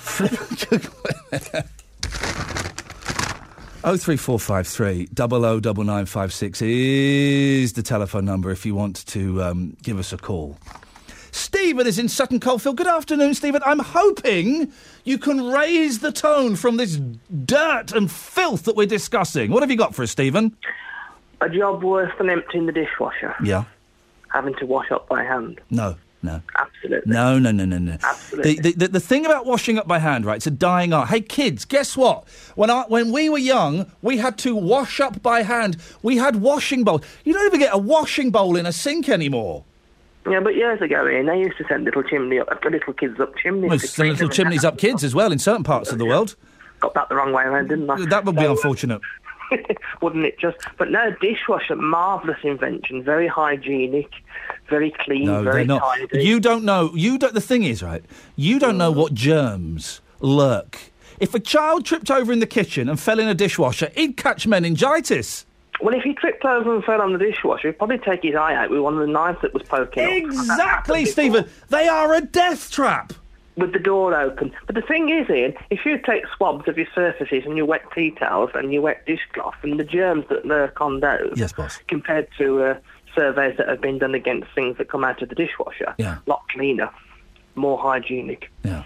Oh three four five three double oh double nine five six is the telephone number if you want to um, give us a call. Stephen is in Sutton Coldfield. Good afternoon, Stephen. I'm hoping you can raise the tone from this dirt and filth that we're discussing. What have you got for us, Stephen? A job worse than emptying the dishwasher. Yeah. Having to wash up by hand. No. No. Absolutely. No, no, no, no, no. Absolutely. The, the, the, the thing about washing up by hand, right, it's a dying art. Hey, kids, guess what? When I, when we were young, we had to wash up by hand. We had washing bowls. You don't even get a washing bowl in a sink anymore. Yeah, but years ago, Ian, they used to send little chimney up, little kids up chimneys. Well, to there's clean little them chimneys and up kids as well in certain parts of the world. Got that the wrong way around, didn't I? That would be So, uh, unfortunate. Wouldn't it just? But no, dishwasher, marvellous invention, very hygienic, very clean, No, very they're not. tidy. You don't know. You don't. The thing is, right? You don't know what germs lurk. If a child tripped over in the kitchen and fell in a dishwasher, he'd catch meningitis. Well, if he tripped over and fell on the dishwasher, he'd probably take his eye out with one of the knives that was poking up. Exactly, Stephen. They are a death trap. With the door open. But the thing is, Ian, if you take swabs of your surfaces and your wet tea towels and your wet dishcloth and the germs that lurk on those, yes, boss, compared to uh, surveys that have been done against things that come out of the dishwasher, yeah, a lot cleaner, more hygienic. Yeah.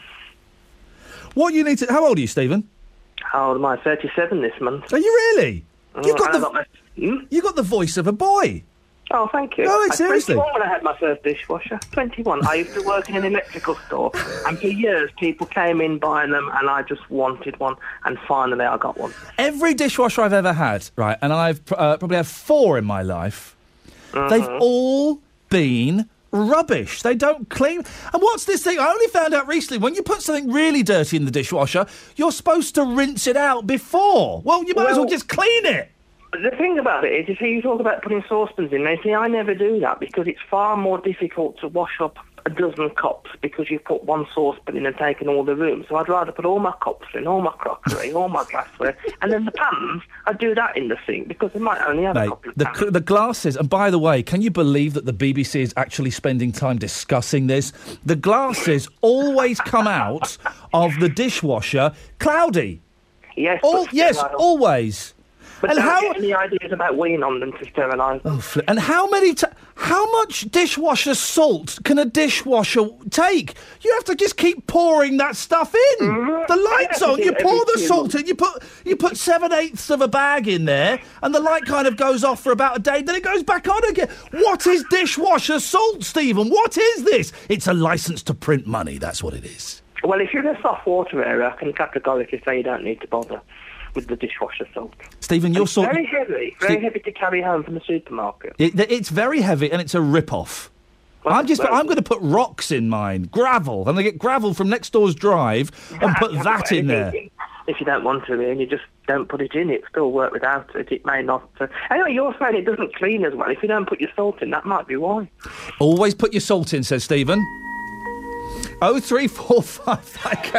What you need to? How old are you, Stephen? How old am I? thirty-seven this month. Are you really? You've got I the got my- Hmm? you got the voice of a boy. Oh, thank you. No, like, I was seriously. twenty-one when I had my first dishwasher. twenty-one. I used to work in an electrical store, and for years people came in buying them, and I just wanted one, and finally I got one. Every dishwasher I've ever had, right, and I've uh, probably had four in my life, they've all been rubbish. They don't clean. And what's this thing? I only found out recently, when you put something really dirty in the dishwasher, you're supposed to rinse it out before. Well, you might as well Well- just clean it. The thing about it is, you see, you talk about putting saucepans in there. See, I never do that because it's far more difficult to wash up a dozen cups because you've put one saucepan in and taken all the room. So I'd rather put all my cups in, all my crockery, all my glassware, and then the pans, I'd do that in the sink because they might only have Mate, a couple of the, pans. the glasses, and by the way, can you believe that the B B C is actually spending time discussing this? The glasses always come out of the dishwasher cloudy. Yes, All, but yes, sterile. always. But and don't how? get any ideas about weeing on them to sterilise them. Oh, fli- and how many? T- how much dishwasher salt can a dishwasher take? You have to just keep pouring that stuff in. Mm-hmm. The light's Yeah, on. You every pour the few salt in. You put you put seven eighths of a bag in there, and the light kind of goes off for about a day. Then it goes back on again. What is dishwasher salt, Stephen? What is this? It's a license to print money. That's what it is. Well, if you're in a soft water area, I can categorically say you don't need to bother with the dishwasher salt. Stephen, you're It's sort. very heavy, very Ste- heavy to carry home from the supermarket. It, it's very heavy and it's a rip-off. I'm just. I'm going to put rocks in mine, gravel, and I get gravel from next door's drive and put Yeah, that but in there. If you don't want to, and you just don't put it in, it still work without it. It may not. Uh... Anyway, you're saying it doesn't clean as well. If you don't put your salt in, that might be why. Always put your salt in, says Stephen. Oh three four five.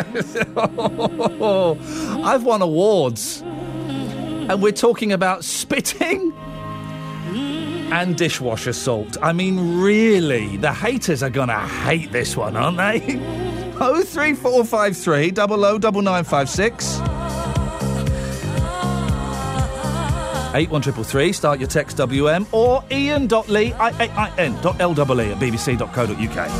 I've won awards, and we're talking about spitting and dishwasher salt. I mean, really, the haters are gonna hate this one, aren't they? Oh three four five three double oh double nine five six. Eight one triple three. Start your text W M or Ian dot Lee I A I N dot L E E at b b c dot co dot u k.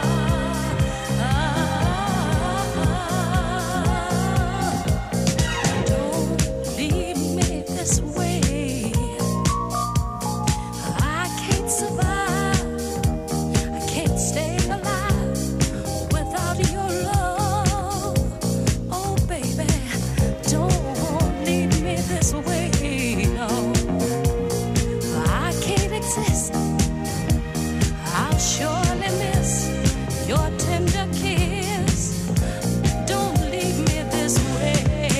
I'll surely miss your tender kiss. Don't leave me this way.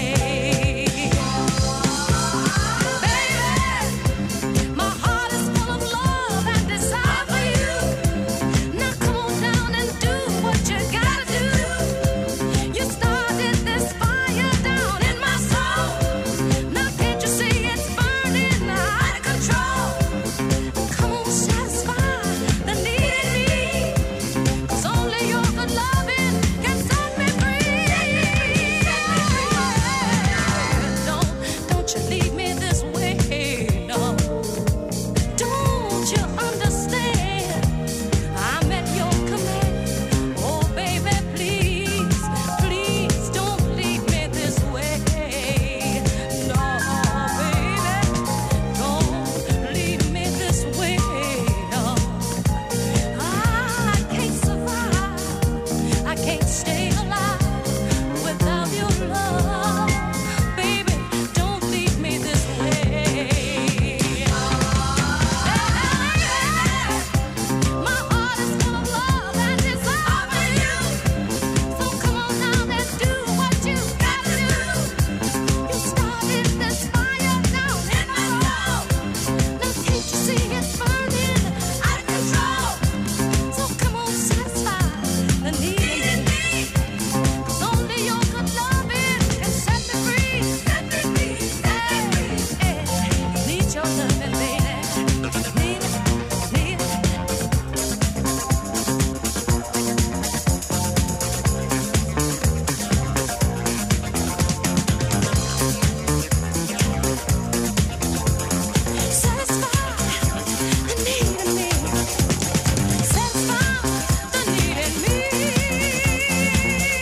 Baby, my heart is full of love and desire for you. Now come on down and do what you gotta do. You started this fire down in my soul. Now can't you see it's burning out of control? Come on, satisfy the need in me. 'Cause only your good loving can set me free. Don't, don't you leave me this way, no. Don't you understand? I'm at your command. Oh, baby, please, please don't leave me this way. No, baby, don't leave me this way. No, I can't survive. I can't stay alive without your love. Baby, don't leave me this way. My heart is full of love and desire for you. So come on down and do what you gotta do. You started this fire down in my soul. Now can't you see it's burning out of control? So come on, satisfy the need in me. 'Cause only your good loving can set me free. Set me free, set me free. Hey, need your loving, baby. Need it, need it. Satisfy the need in me. Satisfy the need in me.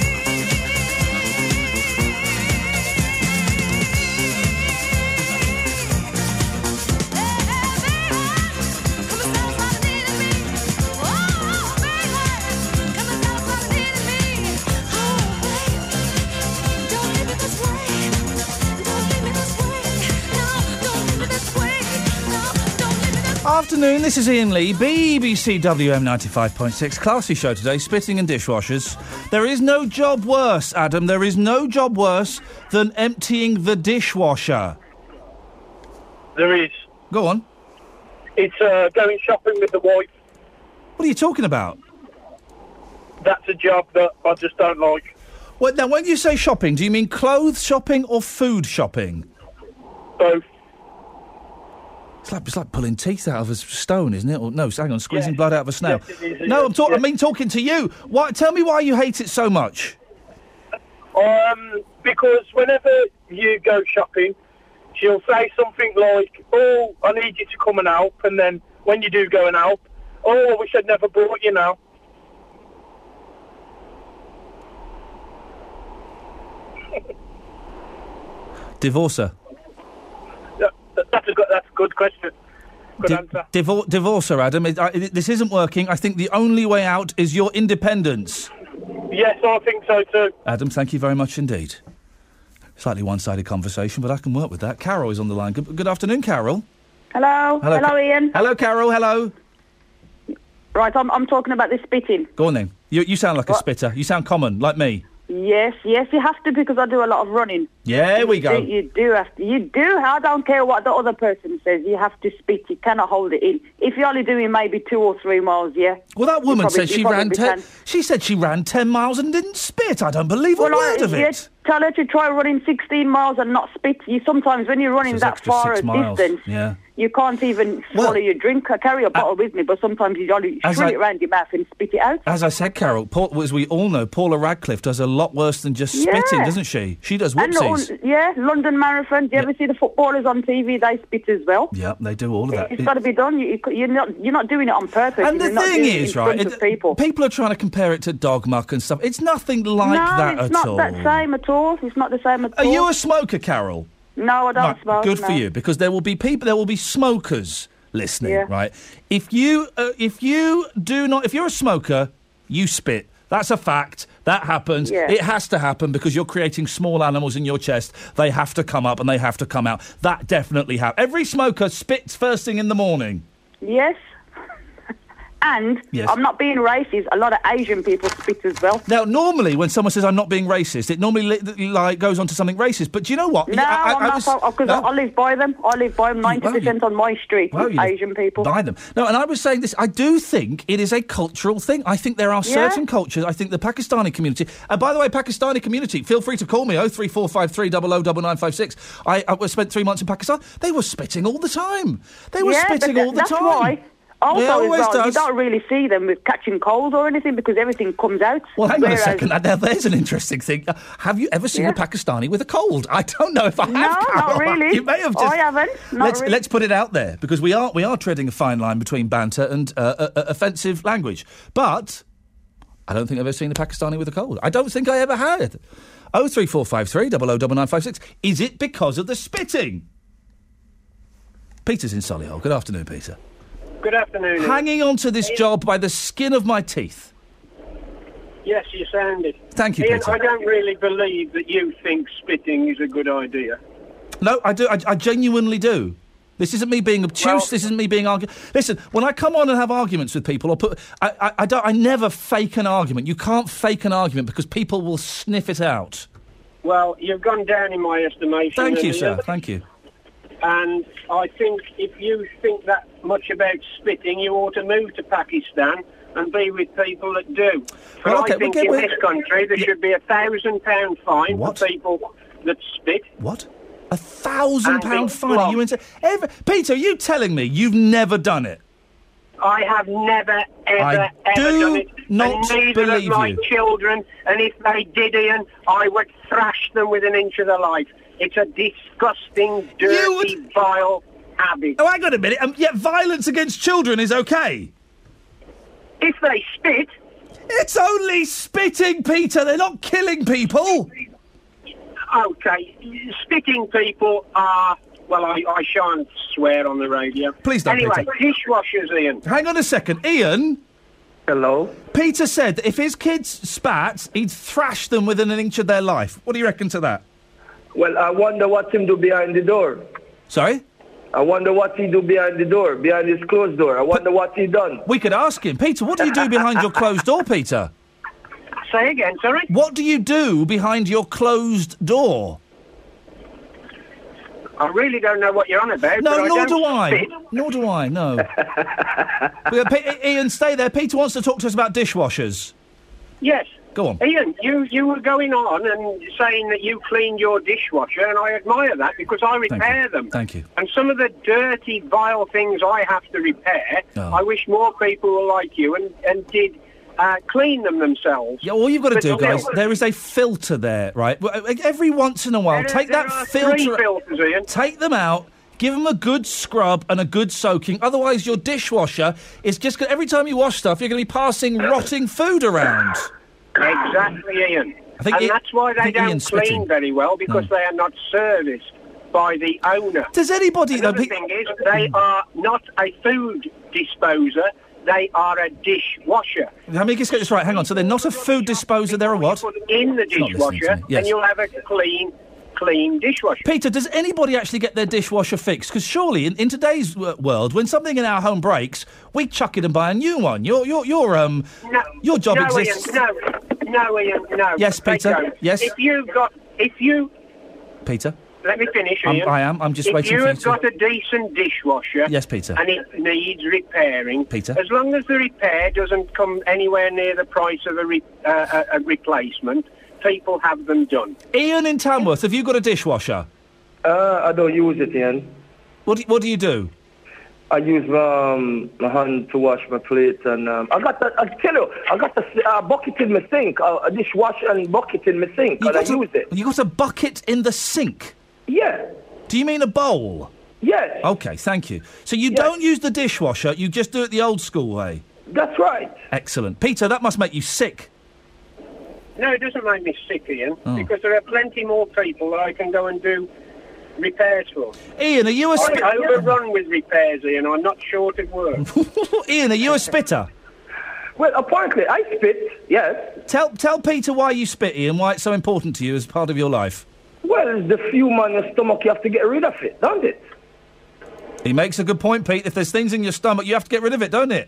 Afternoon, this is Ian Lee, B B C W M ninety-five point six. Classy show today, spitting and dishwashers. There is no job worse, Adam, there is no job worse than emptying the dishwasher. There is. Go on. It's uh, going shopping with the wife. What are you talking about? that's a job that I just don't like. Well, now, when you say shopping, do you mean clothes shopping or food shopping? Both. It's like it's like pulling teeth out of a stone, isn't it? Or no, hang on, squeezing Yes. blood out of a snail. Yes, it is, no, yes, I'm talking. yes. I mean, talking to you. Why? Tell me why you hate it so much. Um, because whenever you go shopping, she'll say something like, "Oh, I need you to come and help," and then when you do go and help, "Oh, I wish I'd never brought you now." Divorce her. That, that's a good. That's a good question. Good Di- answer. divor- divorce her, Adam. It, I, it- this isn't working. I think the only way out is your independence. Yes, I think so too. Adam, thank you very much indeed. Slightly one-sided conversation, but I can work with that. Carol is on the line. Good, good afternoon, Carol. Hello. Hello, Hello, Ca- Ian. Hello, Carol. Hello. Right, I'm, I'm talking about the spitting. Go on then. You, you sound like a What? spitter. You sound common, like me. Yes, yes, you have to because I do a lot of running. Yeah, we You go. do, you do have to. You do. I don't care what the other person says. You have to spit. You cannot hold it in. If you're only doing maybe two or three miles, yeah. Well, that you woman probably- said you she ran probably ten. can. She said she ran ten miles and didn't spit. I don't believe a Well, word I, of yeah, it. tell her to try running sixteen miles and not spit. You sometimes when you're running Says that extra far six a miles. distance, Yeah. you can't even swallow your drink. I carry a bottle with me, but sometimes you only As shriek I- it around your mouth and spit it out. As I said, Carol, Paul, as we all know, Paula Radcliffe does a lot worse than just spitting, Yeah. doesn't she? She does And whoopsies. all- yeah, London Marathon. Do you ever see the footballers on T V? They spit as well. Yeah, they do all of that. It's got to be done. You, you- you're not you're not doing it on purpose. And the you're not thing doing it is, in right, front it- of people. people are trying to compare it to dog muck and stuff. It's nothing like no, that it's at not all. that same at all. It's not the same at Are all. you a smoker, Carol? No, I don't Right, smoke. good no. for you, because there will be people, there will be smokers listening, Yeah. right? If you, uh, if you do not, if you're a smoker, you spit. That's a fact. That happens. Yeah. It has to happen because you're creating small animals in your chest. They have to come up and they have to come out. That definitely happens. Every smoker spits first thing in the morning. Yes. And Yes. I'm not being racist. A lot of Asian people spit as well. Now, normally when someone says I'm not being racist, it normally li- like goes on to something racist. But do you know what? No, I, I, I'm I not. was- Because no? I live by them. I live by them. ninety percent on my street. Well, is you live Asian people. By them. No, and I was saying this, I do think it is a cultural thing. I think there are Yeah. certain cultures, I think the Pakistani community, and by the way, Pakistani community, feel free to call me, oh three four five three double oh double nine five six. I, I spent three months in Pakistan. They were spitting all the time. They were yeah, spitting but all the that's time. why. Also, It as always well, you does. don't really see them with catching cold or anything because everything comes out. Well, hang Whereas- on a second. Now, now, there's an interesting thing. Uh, have you ever seen Yeah. a Pakistani with a cold? I don't know if I have. No, not Carol. really. You may have just. I haven't. Not let's really. let's put it out there because we are we are treading a fine line between banter and uh, uh, uh, offensive language. But I don't think I've ever seen a Pakistani with a cold. I don't think I ever had. Oh three four five three double oh double nine five six. Is it because of the spitting? Peter's in Solihull. Good afternoon, Peter. Good afternoon. Ian. Hanging on to this job by the skin of my teeth. Yes, you sounded. Thank you, Ian, Peter. I don't really believe that you think spitting is a good idea. No, I do. I, I genuinely do. This isn't me being obtuse. Well- this isn't me being argu. Listen, when I come on and have arguments with people, or put, I, I, I don't. I never fake an argument. You can't fake an argument because people will sniff it out. Well, you've gone down in my estimation. Thank you, and- sir. Thank you. And I think if you think that much about spitting, you ought to move to Pakistan and be with people that do. But Well, okay, I think we'll get- in we'll- this country there should be a thousand pound fine What? for people that spit. What? A thousand And pound it's fine? Are flogged. you into every, Peter? Are you telling me you've never done it? I have never, ever, I ever do done it. not and neither believe of my you. children. And if they did, Ian, I would thrash them with an inch of their life. It's a disgusting, dirty, vile habit. Oh, hang on a minute. Um, yet violence against children is okay. If they spit, It's only spitting, Peter. They're not killing people. okay, spitting people are. Well, I, I shan't swear on the radio. Please don't, Anyway, Peter. dishwashers, Ian. Hang on a second, Ian. Hello. Peter said that if his kids spat, he'd thrash them within an inch of their life. What do you reckon to that? Well, I wonder what's him do behind the door. Sorry? I wonder what he do behind the door, behind his closed door. I wonder what he done. We could ask him. Peter, what do you do behind your closed door, Peter? Say again, sorry? What do you do behind your closed door? I really don't know what you're on about. No, but nor I don't do I. spit. Nor do I, no. But, uh, P- Ian, stay there. Peter wants to talk to us about dishwashers. Yes. Go on. Ian, you, you were going on and saying that you cleaned your dishwasher, and I admire that because I repair them. Thank you. And some of the dirty, vile things I have to repair, Oh. I wish more people were like you and, and did uh, clean them themselves. Yeah, all you've got to But do, guys, still- there is a filter there, right? Well, Every once in a while, There- take there that are filter, three filters, Ian. take them out, give them a good scrub and a good soaking. Otherwise, your dishwasher is just gonna, every time you wash stuff, you're going to be passing rotting food around. Exactly, Ian. I think and I- that's why I they think don't Ian's clean spitting. very well, because Mm. they are not serviced by the owner. Does anybody... Another though, pe- thing is, they are not a food disposer, they are a dishwasher. Let me just get this right. Hang on. So they're not a food disposer, they're a what? In the It's not listening to dishwasher, me. Yes. and you'll have a clean, clean dishwasher. Peter, does anybody actually get their dishwasher fixed? Because surely, in, in today's w- world, when something in our home breaks, we chuck it and buy a new one. Your, your, your, um, No, your job no, exists. Ian, no, no, Ian, no. Yes, they Peter, don't. yes. If you've got, if you, Peter, let me finish, I'm- Ian. I am. I'm just if waiting for you you've to- got a decent dishwasher, Yes, Peter. and it needs repairing, Peter. as long as the repair doesn't come anywhere near the price of a, re, uh, a, a replacement, people have them done. Ian in Tamworth, have you got a dishwasher? Uh, I don't use it, Ian. What do, what do you do? I use um, my hand to wash my plate, and um, I got that. I tell you, I got a uh, bucket in my sink, uh, a dishwasher and bucket in my sink, You and I got a- use it. You got a bucket in the sink? Yeah. Do you mean a bowl? Yes. Okay, thank you. So you don't use the dishwasher, you just do it the old school way? That's right. Excellent. Peter, that must make you sick. No, it doesn't make me sick, Ian, Oh. because there are plenty more people that I can go and do repairs for. Ian, are you a... Sp- I overrun with repairs, Ian. I'm not short of work. Ian, are you a spitter? Well, apparently I spit, yes. Tell, tell Peter why you spit, Ian, why it's so important to you as part of your life. Well, the fume on your stomach, you have to get rid of it, don't it? He makes a good point, Pete. If there's things in your stomach, you have to get rid of it, don't it?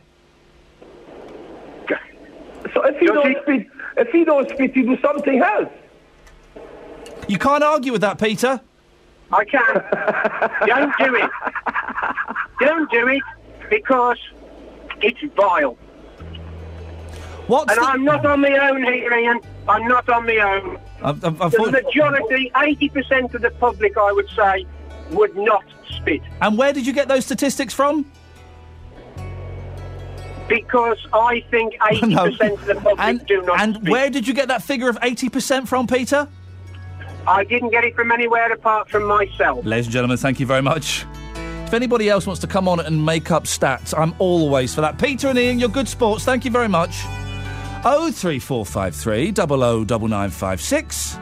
So if you don't spit, if you don't spit, you do something else. You can't argue with that, Peter. I can. Don't do it. Don't do it because it's vile. What's and the- I'm not on my own here, Ian. I'm not on my own. I've, I've, I've The thought- majority, eighty percent of the public, I would say, would not spit. And where did you get those statistics from? Because I think eighty percent of the public And, do not and spit. where did you get that figure of eighty percent from, Peter? I didn't get it from anywhere apart from myself. Ladies and gentlemen, thank you very much. If anybody else wants to come on and make up stats, I'm always for that. Peter and Ian, you're good sports. Thank you very much. oh three four five three, double oh double nine five six.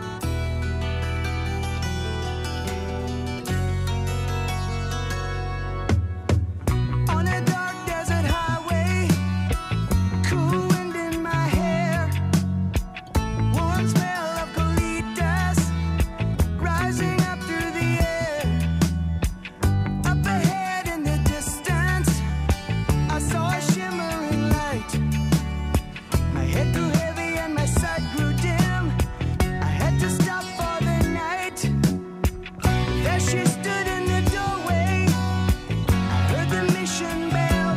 On a dark desert highway, cool wind in my hair, warm smell of colitas rising up through the air. Up ahead in the distance, I saw a shimmering light. My head grew heavy and my sight grew dim. I had to stop for the night. There she stood in the doorway. Heard the mission bell,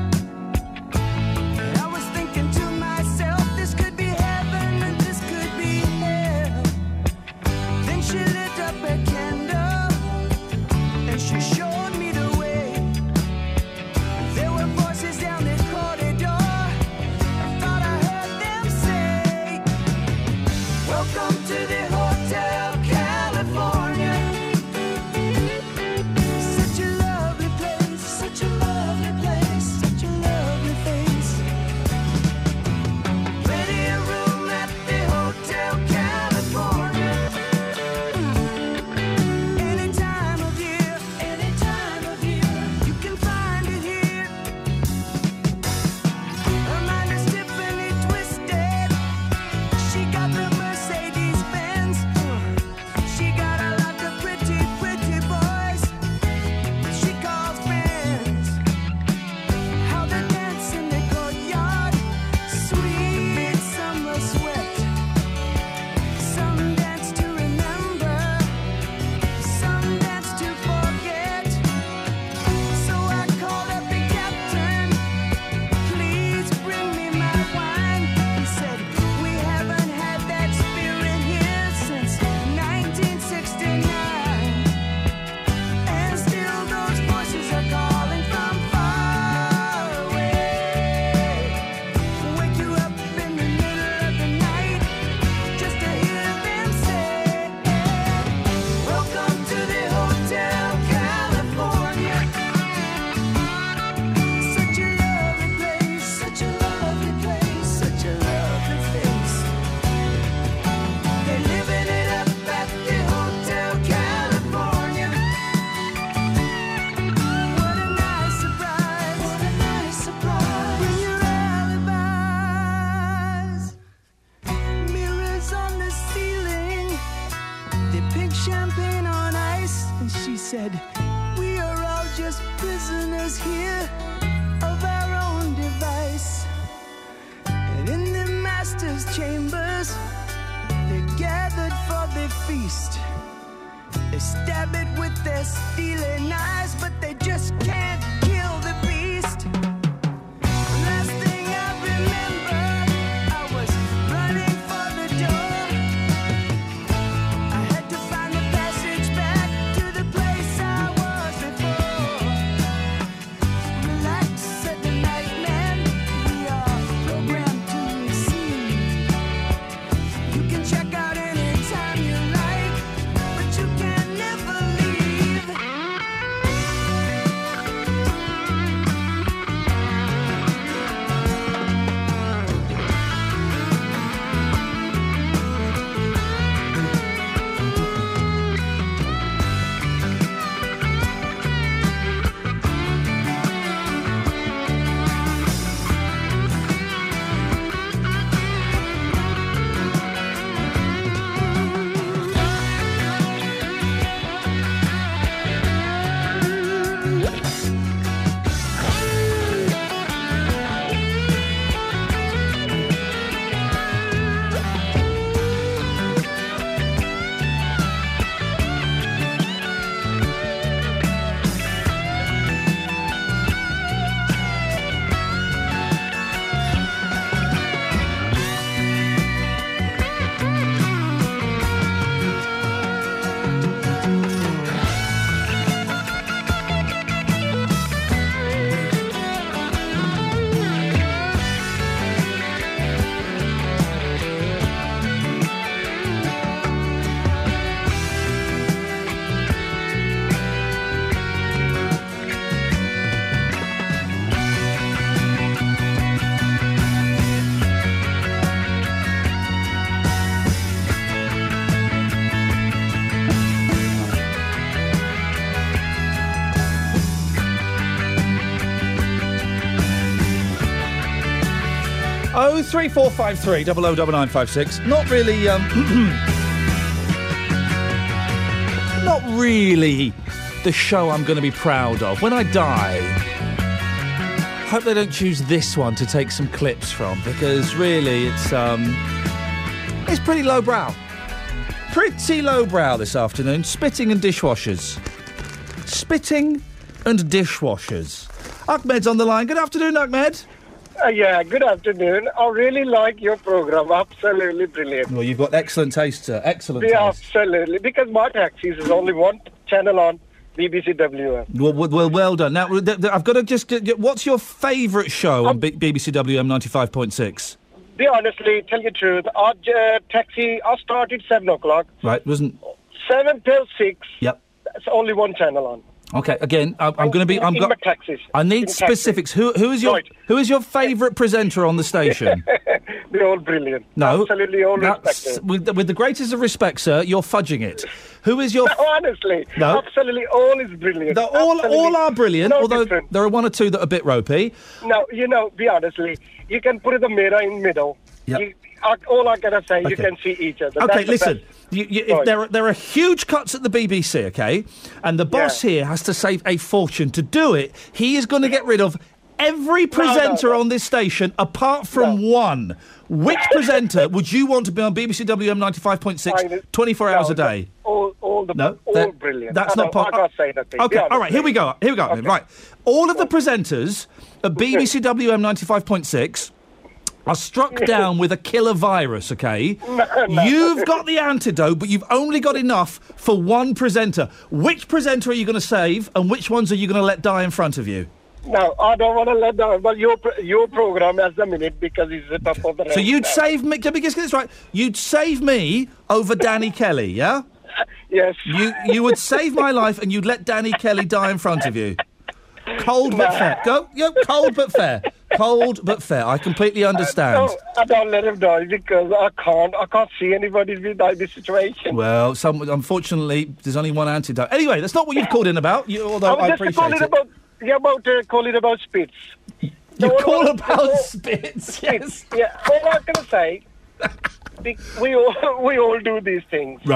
and I was thinking to myself, this could be heaven and this could be hell. Then she lit up a candle, and she showed me the way. There were voices down the corridor. I thought I heard them say, welcome to the Hotel California. Such a lovely place, such a lovely place, such a lovely face. Plenty of room at the Hotel California. Any time of year, any time of year, you can find it here. Her mind is Tiffany twisted. She got the Mercedes Benz. champagne on ice. And she said, we are all just prisoners here of our own device. And in the master's chambers, they gathered for their feast. They stab it with their steely knives, but they just can't kill the beast. Last thing I remember, I was running for the door. I had to find the passage back to the place I was before. Relax, said the night man, we are programmed to receive. You can check out anytime you like, but you can never leave. Oh three four five three double oh double nine five six. Not really. Um, not really the show I'm going to be proud of when I die. Hope they don't choose this one to take some clips from, because really it's um, it's pretty lowbrow. Pretty lowbrow this afternoon. Spitting and dishwashers. Spitting and dishwashers. Ahmed's on the line. Good afternoon, Ahmed. Uh, yeah, good afternoon. I really like your program. Absolutely brilliant. Well, you've got excellent taste, sir. Excellent Yeah, taste. absolutely. Because my taxis is only one channel on B B C W M. Well, well, well, well done. Now, th- th- I've got to just... Get, what's your favourite show on B- BBC W M ninety-five point six? Be honestly, tell you the truth. Our uh, taxi, I started seven o'clock. Right, wasn't... seven till six. Yep. That's only one channel on. Okay, again, I'm, I'm going to be... I'm in go- my taxis. I need In specifics. Who, who is your Right. Who is your favourite presenter on the station? They're all brilliant. No. Absolutely all That's- respected. with, the- with the greatest of respect, sir, you're fudging it. Who is your... No, honestly. No. Absolutely all is brilliant. They're all, Absolutely all are brilliant, no although different. there are one or two that are a bit ropey. No, you know, be honestly, you can put the mirror in middle. Yep. You, I, all I gotta say, you Okay. can see each other. Okay, That's the listen. best. You, you, if Right. there, are, there are huge cuts at the B B C, okay? And the boss here has to save a fortune. To do it, he is going to get rid of every presenter no, no. on this station apart from one. Which presenter would you want to be on B B C W M ninety-five point six Fine. twenty-four No, hours a no. day? All, all the, No, all that- brilliant. That's I not don't- part. I can't say nothing. Be Okay, all right. honest. Here we go. Here we go. then. Right, all of the presenters at B B C W M ninety-five point six are struck down with a killer virus. Okay, No, no. you've got the antidote, but you've only got enough for one presenter. Which presenter are you going to save, and which ones are you going to let die in front of you? No, I don't want to let down. But your pro- your program has the minute because it's the top of the So range you'd now. save me. Let me just get this right. You'd save me over Danny Kelly, yeah? Yes. You you would save my life, and you'd let Danny Kelly die in front of you. Cold but No. fair. Go. Yep. Cold but fair. Cold but fair. I completely understand. No, I don't let him die because I can't. I can't see anybody with like this situation. Well, some unfortunately, there's only one antidote. Anyway, that's not what you've called in about. You, although I I was just appreciate calling it. about. Yeah, about uh, calling about spits. You So all call I- about all- spits, yes. Yeah, all I'm gonna say, be- we all we all do these things. Right.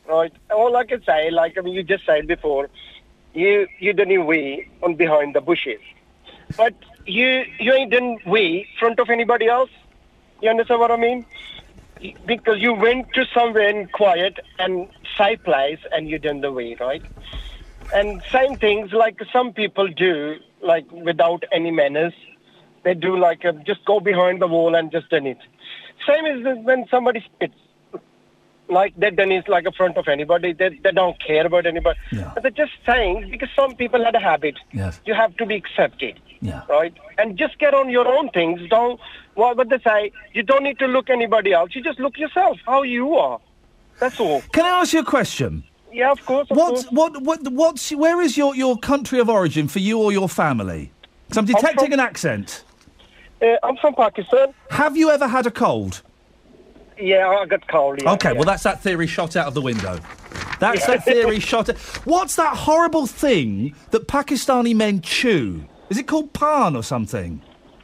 right? All I can say, like I mean, you just said before, you you done wee on behind the bushes, but you you ain't done wee front of anybody else. You understand what I mean? Because you went to somewhere in quiet and safe place and you done the wee, right? And same things like some people do, like without any manners. They do like a, just go behind the wall and just done it. Same as when somebody spits. Like they done it like in front of anybody. They, they don't care about anybody. Yeah. But they're just saying, because some people had a habit. Yes. You have to be accepted. Yeah. Right? And just get on your own things. Don't, what would they say? You don't need to look anybody else. You just look yourself, how you are. That's all. Can I ask you a question? Yeah, of course, of what, course. What, what, what's, where is your, your country of origin for you or your family? Because I'm detecting I'm from, an accent. Uh, I'm from Pakistan. Have you ever had a cold? Yeah, I got cold, yeah. OK, yeah. well, that's that theory shot out of the window. That's Yeah. that theory shot out. What's that horrible thing that Pakistani men chew? Is it called pan or something?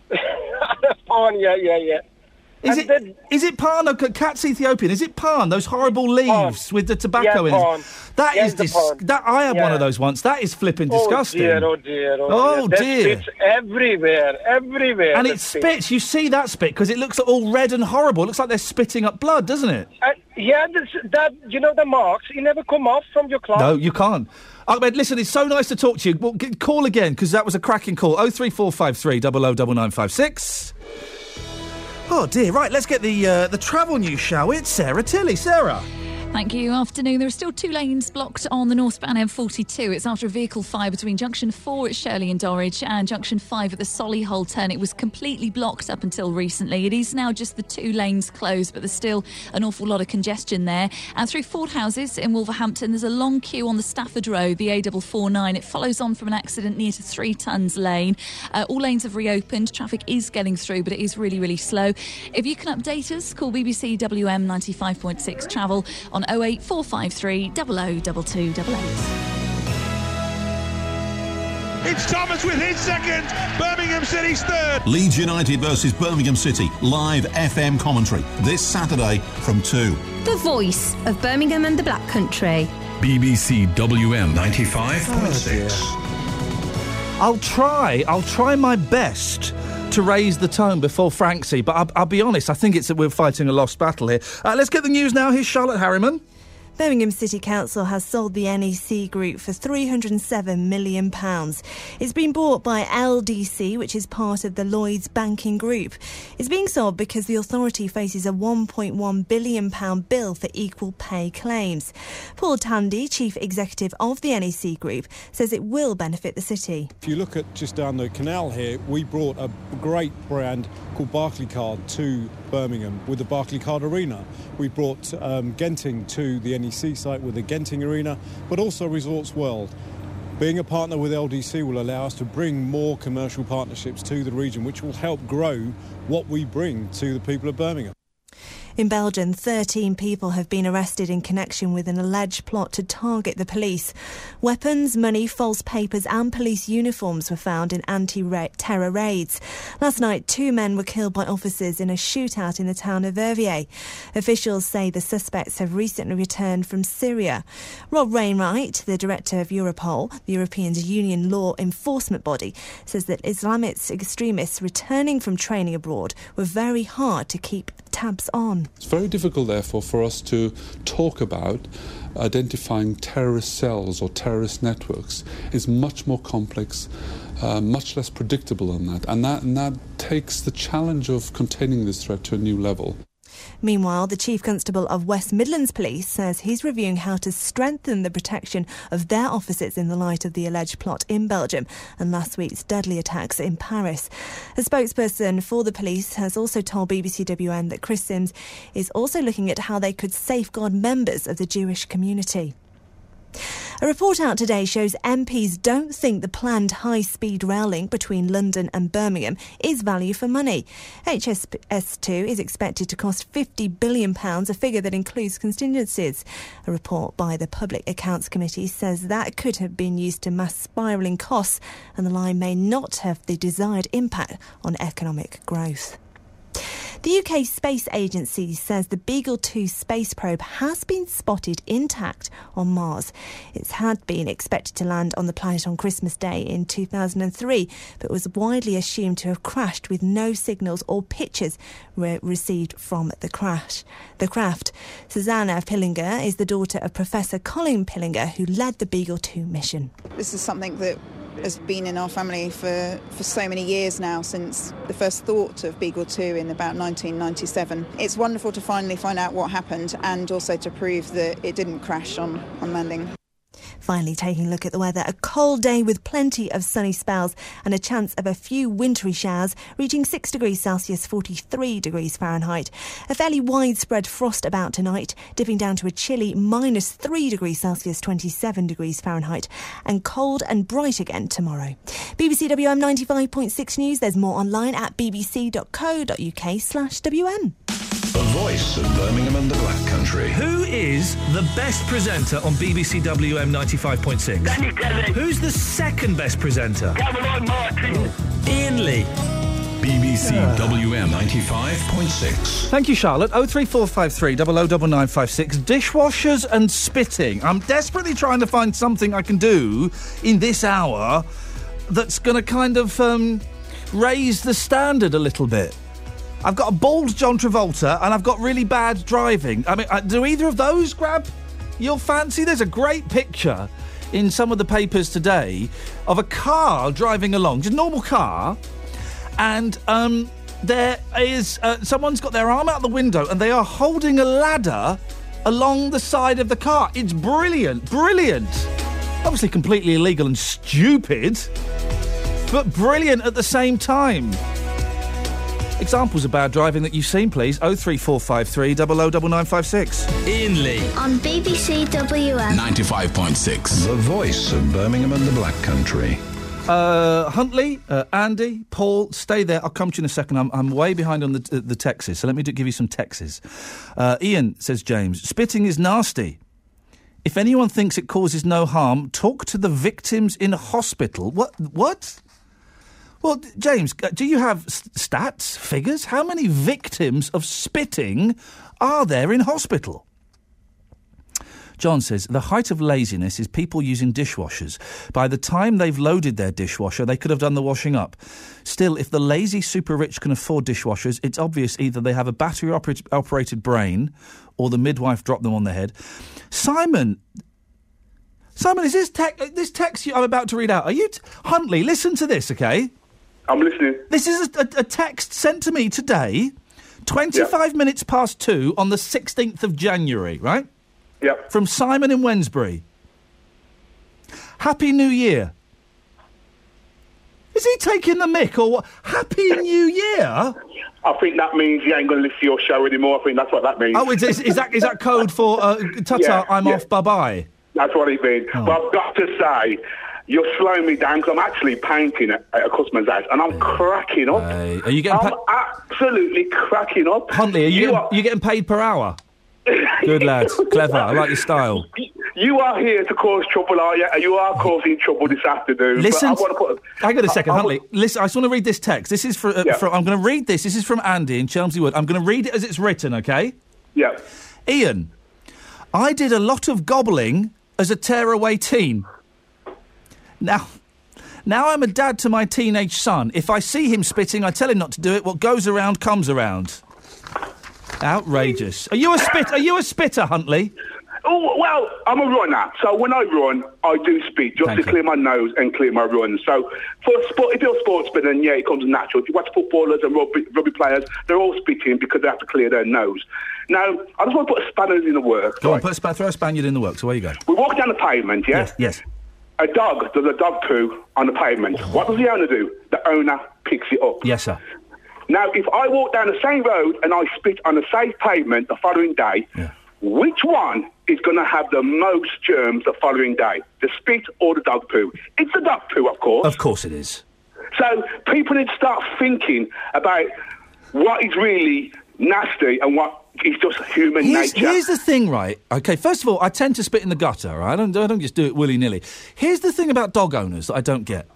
Pan, yeah, yeah, yeah. Is And it, then- is it pan or cat's Ethiopian? Is it pan? Those horrible leaves Pan. with the tobacco Yeah, in pan. it. That Yeah, is the dis- pan. that I had one Yeah. of those once. That is flipping Oh disgusting. dear, oh dear, oh, Oh, dear. dear. That spits everywhere, everywhere. And that it spits. You see that spit because it looks all red and horrible. It looks like they're spitting up blood, doesn't it? Uh, yeah, this, that, you know, the marks, you never come off from your cloth. No, you can't. Ahmed, listen, it's so nice to talk to you. Well, g- call again because that was a cracking call. Oh three four five three double oh double nine five six. Oh dear. Right, let's get the uh, the travel news, shall we? It's Sarah Tilley. Sarah. Thank you. Afternoon. There are still two lanes blocked on the northbound M forty-two. It's after a vehicle fire between junction four at Shirley and Dorridge and junction five at the Solihull turn. It was completely blocked up until recently. It is now just the two lanes closed, but there's still an awful lot of congestion there. And through Ford Houses in Wolverhampton, there's a long queue on the Stafford Road, the A four forty-nine. It follows on from an accident near to Three Tons Lane. Uh, all lanes have reopened. Traffic is getting through, but it is really, really slow. If you can update us, call B B C W M ninety-five point six Travel on oh eight four five three double oh double two double eight. It's Thomas with his second, Birmingham City's third. Leeds United versus Birmingham City, live F M commentary this Saturday from two. The voice of Birmingham and the Black Country. B B C W M ninety-five point six. I'll try. I'll try my best to raise the tone before Franksy, but I'll, I'll be honest, I think it's that we're fighting a lost battle here. Uh, let's get the news now. Here's Charlotte Harriman. Birmingham City Council has sold the N E C Group for three hundred seven million pounds. It's been bought by L D C, which is part of the Lloyds Banking Group. It's being sold because the authority faces a one point one billion pounds bill for equal pay claims. Paul Tandy, Chief Executive of the N E C Group, says it will benefit the city. If you look at just down the canal here, we brought a great brand called Barclaycard to Birmingham with the Barclaycard Arena. We brought um, Genting to the N E C site with the Genting Arena, but also Resorts World. Being a partner with L D C will allow us to bring more commercial partnerships to the region, which will help grow what we bring to the people of Birmingham. In Belgium, thirteen people have been arrested in connection with an alleged plot to target the police. Weapons, money, false papers and police uniforms were found in anti-terror raids. Last night, two men were killed by officers in a shootout in the town of Verviers. Officials say the suspects have recently returned from Syria. Rob Wainwright, the director of Europol, the European Union law enforcement body, says that Islamist extremists returning from training abroad were very hard to keep tabs on. It's very difficult, therefore, for us to talk about identifying terrorist cells or terrorist networks. It's much more complex, uh, much less predictable than that. And that, and that takes the challenge of containing this threat to a new level. Meanwhile, the Chief Constable of West Midlands Police says he's reviewing how to strengthen the protection of their officers in the light of the alleged plot in Belgium and last week's deadly attacks in Paris. A spokesperson for the police has also told B B C W N that Chris Sims is also looking at how they could safeguard members of the Jewish community. A report out today shows M Ps don't think the planned high-speed rail link between London and Birmingham is value for money. H S two is expected to cost fifty billion pounds, a figure that includes contingencies. A report by the Public Accounts Committee says that could have been used to mask spiralling costs, and the line may not have the desired impact on economic growth. The U K Space Agency says the Beagle two space probe has been spotted intact on Mars. It had been expected to land on the planet on Christmas Day in two thousand three, but was widely assumed to have crashed with no signals or pictures re- received from the crash. The craft. Susanna Pillinger is the daughter of Professor Colin Pillinger, who led the Beagle two mission. This is something that has been in our family for, for so many years now, since the first thought of Beagle two in about nineteen ninety-seven. It's wonderful to finally find out what happened and also to prove that it didn't crash on, on landing. Finally, taking a look at the weather, a cold day with plenty of sunny spells and a chance of a few wintry showers, reaching six degrees Celsius, forty-three degrees Fahrenheit. A fairly widespread frost about tonight, dipping down to a chilly minus three degrees Celsius, twenty-seven degrees Fahrenheit, and cold and bright again tomorrow. B B C W M ninety-five point six News. There's more online at bbc.co.uk slash WM. The voice of Birmingham and the Black Country. Who is the best presenter on B B C W M ninety-five point six? Danny Kelly. Who's the second best presenter? Caroline Martin. Ian Lee. B B C W M ninety-five point six. Thank you, Charlotte. oh three four five three, double oh double nine five six. Dishwashers and spitting. I'm desperately trying to find something I can do in this hour that's going to kind of um, raise the standard a little bit. I've got a bald John Travolta and I've got really bad driving. I mean, uh, do either of those grab your fancy? There's a great picture in some of the papers today of a car driving along, just a normal car, and um, there is uh, someone's got their arm out the window and they are holding a ladder along the side of the car. It's brilliant, brilliant. Obviously completely illegal and stupid, but brilliant at the same time. Examples of bad driving that you've seen, please. oh three four five three, double oh double nine five six. Ian Lee. On B B C W M ninety-five point six. The voice of Birmingham and the Black Country. Uh, Huntley, uh, Andy, Paul, stay there. I'll come to you in a second. I'm, I'm way behind on the, the, the texts, so let me do, give you some texts. Uh, Ian, says James, spitting is nasty. If anyone thinks it causes no harm, talk to the victims in hospital. What? What? Well, James, do you have stats, figures? How many victims of spitting are there in hospital? John says, the height of laziness is people using dishwashers. By the time they've loaded their dishwasher, they could have done the washing up. Still, if the lazy super rich can afford dishwashers, it's obvious either they have a battery-operated brain or the midwife dropped them on the head. Simon... Simon, is this, te- this text I'm about to read out, are you... T- Huntley, listen to this, OK? I'm listening. This is a, a, a text sent to me today, twenty-five yeah. minutes past two on the sixteenth of January, right? Yeah. From Simon in Wensbury. Happy New Year. Is he taking the mick or what? Happy New Year? I think that means you ain't going to listen to your show anymore. I think that's what that means. Oh, is, is, is, that, is that code for uh, ta-ta, yeah, I'm yeah. off, bye-bye? That's what it means. Oh. But I've got to say... You're slowing me down because I'm actually painting at, at a customer's house and I'm cracking up. Hey, are you getting I'm pa- absolutely cracking up. Huntley, are you, you getting, are... you getting paid per hour? Good lad. Clever. I like your style. You are here to cause trouble, are you? You are causing trouble this afternoon. Listen, but I want to put... hang on a second, I, I Huntley. would... Listen, I just want to read this text. This is for, uh, yeah. from, I'm going to read this. This is from Andy in Chelmsford Wood. I'm going to read it as it's written, OK? Yeah. Ian, I did a lot of gobbling as a tearaway teen. Now... Now I'm a dad to my teenage son. If I see him spitting, I tell him not to do it. What goes around comes around. Outrageous. Are you a spit? Are you a spitter, Huntley? Oh, well, I'm a runner. So when I run, I do spit just Thank to clear you. my nose and clear my run. So for sport, if you're a sportsman, then yeah, it comes natural. If you watch footballers and rugby, rugby players, they're all spitting because they have to clear their nose. Now, I just want to put a spanner in the works. Go right? on, put a sp- throw a Spaniard in the works. Away you go. We walk down the pavement, yeah? Yes, yes. A dog does a dog poo on the pavement. What does the owner do? The owner picks it up. Yes, sir. Now, if I walk down the same road and I spit on the same pavement the following day, yeah. which one is going to have the most germs the following day? The spit or the dog poo? It's the dog poo, of course. Of course it is. So people need to start thinking about what is really nasty and what is just human here's, nature. Here's the thing, right? Okay, first of all, I tend to spit in the gutter, right? I don't, I don't just do it willy-nilly. Here's the thing about dog owners that I don't get, right?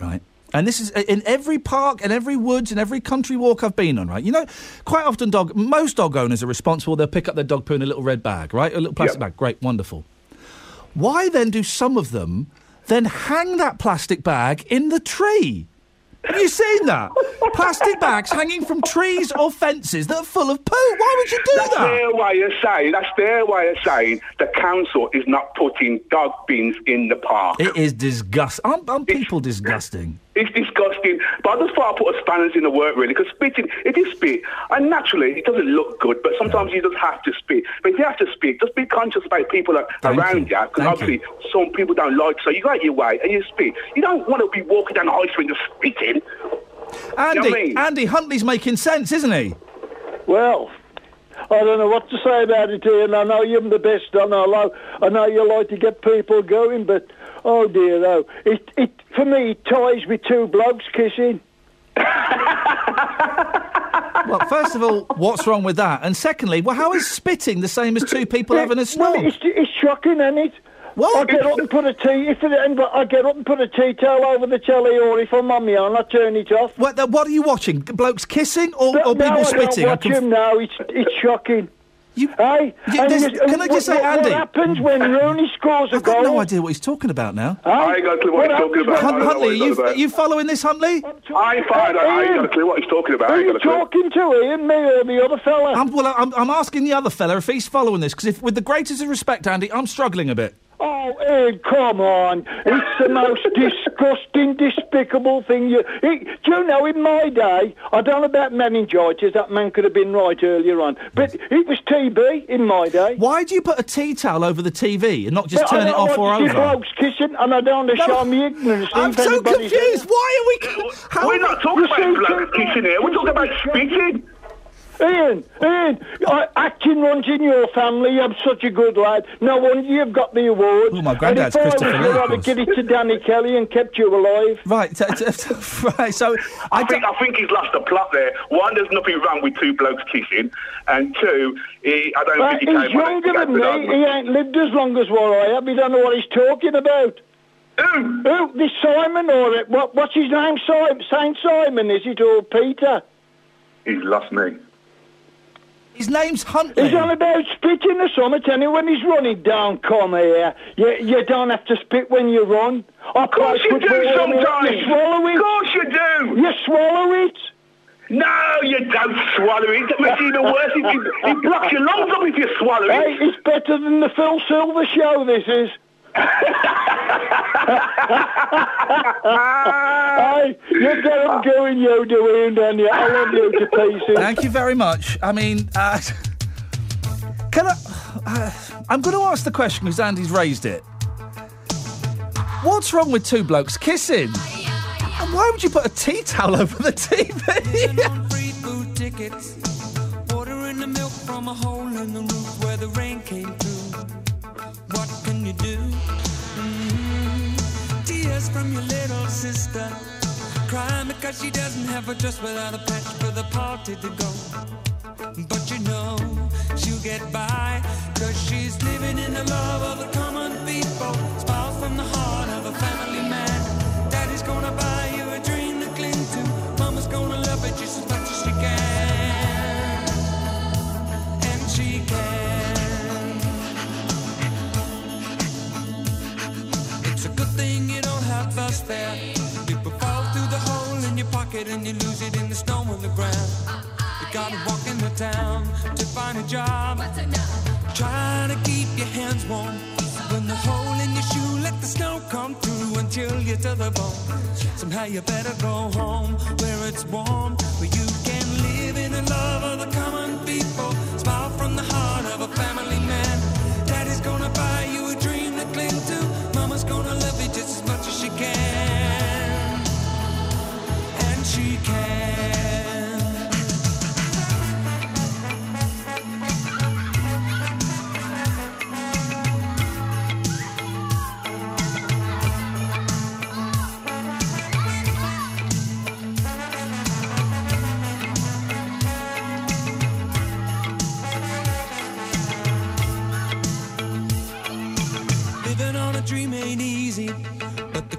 And this is in every park and every woods and every country walk I've been on, right? You know, quite often dog, most dog owners are responsible. They'll pick up their dog poo in a little red bag, right? A little plastic Yep. bag. Great, wonderful. Why then do some of them then hang that plastic bag in the tree? Have you seen that? Plastic bags hanging from trees or fences that are full of poo. Why would you do That's that? their way of saying, that's their way of saying the council is not putting dog bins in the park. It is disgusting. Aren't, aren't people disgusting? It's disgusting. But I just thought I'd put a spanners in the work, really, because spitting, if you spit, and naturally, it doesn't look good, but sometimes you just have to spit. But if you have to spit, just be conscious about people a- Thank around you. you, because Thank obviously some people don't like, so you go out your way and you spit. You don't want to be walking down the high street and just spitting. Andy, You know what I mean? Andy Huntley's making sense, isn't he? Well, I don't know what to say about it, Ian. I know you're the best. I know, I know you like to get people going, but oh dear, though, it, it for me it ties with two blokes kissing. Well, first of all, what's wrong with that? And secondly, well, how is spitting the same as two people having a Well, snog? it's, it's shocking, isn't it? What? I get up and put a tea. If it, and I get up and put a tea towel over the telly, or if I'm on my own, I turn it off. What, the, what are you watching? Blokes kissing or, No, or people no, spitting? I I don't watch conf- him now. It's it's shocking. You, hey, you- and this- you- can I just what, say, what, Andy? What happens when Rooney scores a I've got goal? no idea what he's talking about now. I ain't got a clue what, What he's talking happens about. when- I don't know Huntley, what are he's you, talking are about. you following this, Huntley? I ain't fired. I ain't got a clue what he's talking about. Who I are ain't you got a clue. talking to, Ian? Me or the other fella? I'm, well, I'm, I'm asking the other fella if he's following this, because if, with the greatest of respect, Andy, I'm struggling a bit. Oh, Ian, come on. It's the most disgusting, despicable thing. You, it, do you know, in my day, I don't know about meningitis, that man could have been right earlier on, but it was T B in my day. Why do you put a tea towel over the T V and not just But turn I it don't off or want to see over? blokes kissing, and I don't want to No, show me ignorance. I'm if so anybody's- confused. Why are we... How We're not talking You about see, blokes kissing here. We're talking about spitting. Ian, Ian, uh, acting runs in your family. You're such a good lad. No wonder you've got the award. Oh, my granddad's and if Christopher I Lee, was you, of I'd have course. given it to Danny Kelly and kept you alive. Right, t- t- right. So I, think I think he's lost the plot there. One, there's nothing wrong with two blokes kissing, and two, he, I don't Uh, think he he's came on younger it. than me. He ain't lived as long as what I have. He don't know what he's talking about. Who? Who? This Simon or it? What? What's his name? Simon? Saint Simon? Is it or Peter? He's lost me. his name's Huntley. He's on about spitting or something. Tell him when he's running down, come here. You, you don't have to spit when you run. Of course you do sometimes. You swallow it. Of course you do. You swallow it. No, you don't swallow it. That makes it even worse. It, it, it blocks your lungs up if you swallow Hey, it. it's better than the Phil Silver show, this is. Hey, you get him going, you do, Ian, don't you? I love you to pieces. Thank you very much. I mean, uh, can I... Uh, I'm going to ask the question because Andy's raised it. What's wrong with two blokes kissing? And why would you put a tea towel over the T V? Free food tickets, watering the milk from a hole in the roof where the rain came through. What can you do? Mm-hmm. Tears from your little sister, crying because she doesn't have a dress without a patch for the party to go. But you know she'll get by, cause she's living in the love of the common people. Smile from the heart of a family man. Daddy's gonna buy you a dream to cling to. Mama's gonna love it just as much as she can. And she can. It's a good thing you don't have fuss there. People fall through the hole in your pocket and you lose it in the snow on the ground. You gotta walk in the town to find a job. Try to keep your hands warm. When the hole in your shoe, let the snow come through and chill you to the bone. Somehow you better go home where it's warm, where you can live in the love of the common people. Smile from the heart of a family man. Daddy's gonna buy you a dream to cling to. Mama's gonna love you just as much as she can. And she can.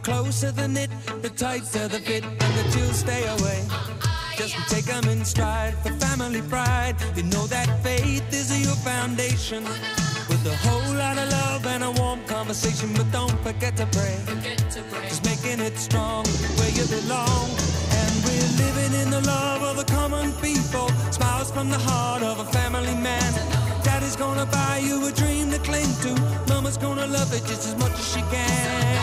closer the knit, the tighter the fit, and the chills stay away. Just take them in stride for family pride. You know that faith is your foundation. With a whole lot of love and a warm conversation, but don't forget to pray. Just making it strong where you belong. And we're living in the love of the common people. Smiles from the heart of a family man. Daddy's gonna buy you a dream to cling to. Mama's gonna love it just as much as she can.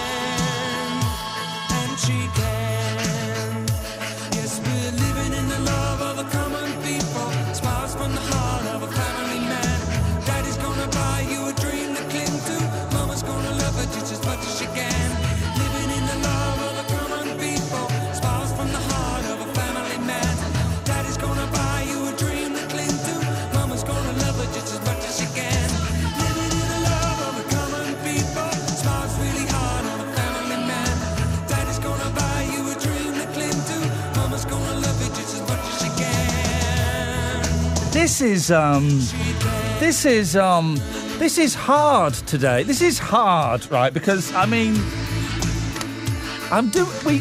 And she can. Yes, we're living in the love of the common people. Smiles from the heart of a family man. Daddy's gonna buy you a dream to cling to. Mama's gonna love it just as much as she can. Living in the love of the common people. Smiles from the heart of a family man. Daddy's gonna buy you a dream to cling to. Mama's gonna love it just as much as she can. Living in the love of the common people. Smiles really hard on a family man. Daddy's gonna buy you a dream to cling to. Mama's gonna love it just as much as she can. This is um, this is um, this is hard today. This is hard, right? Because I mean, I'm doing we.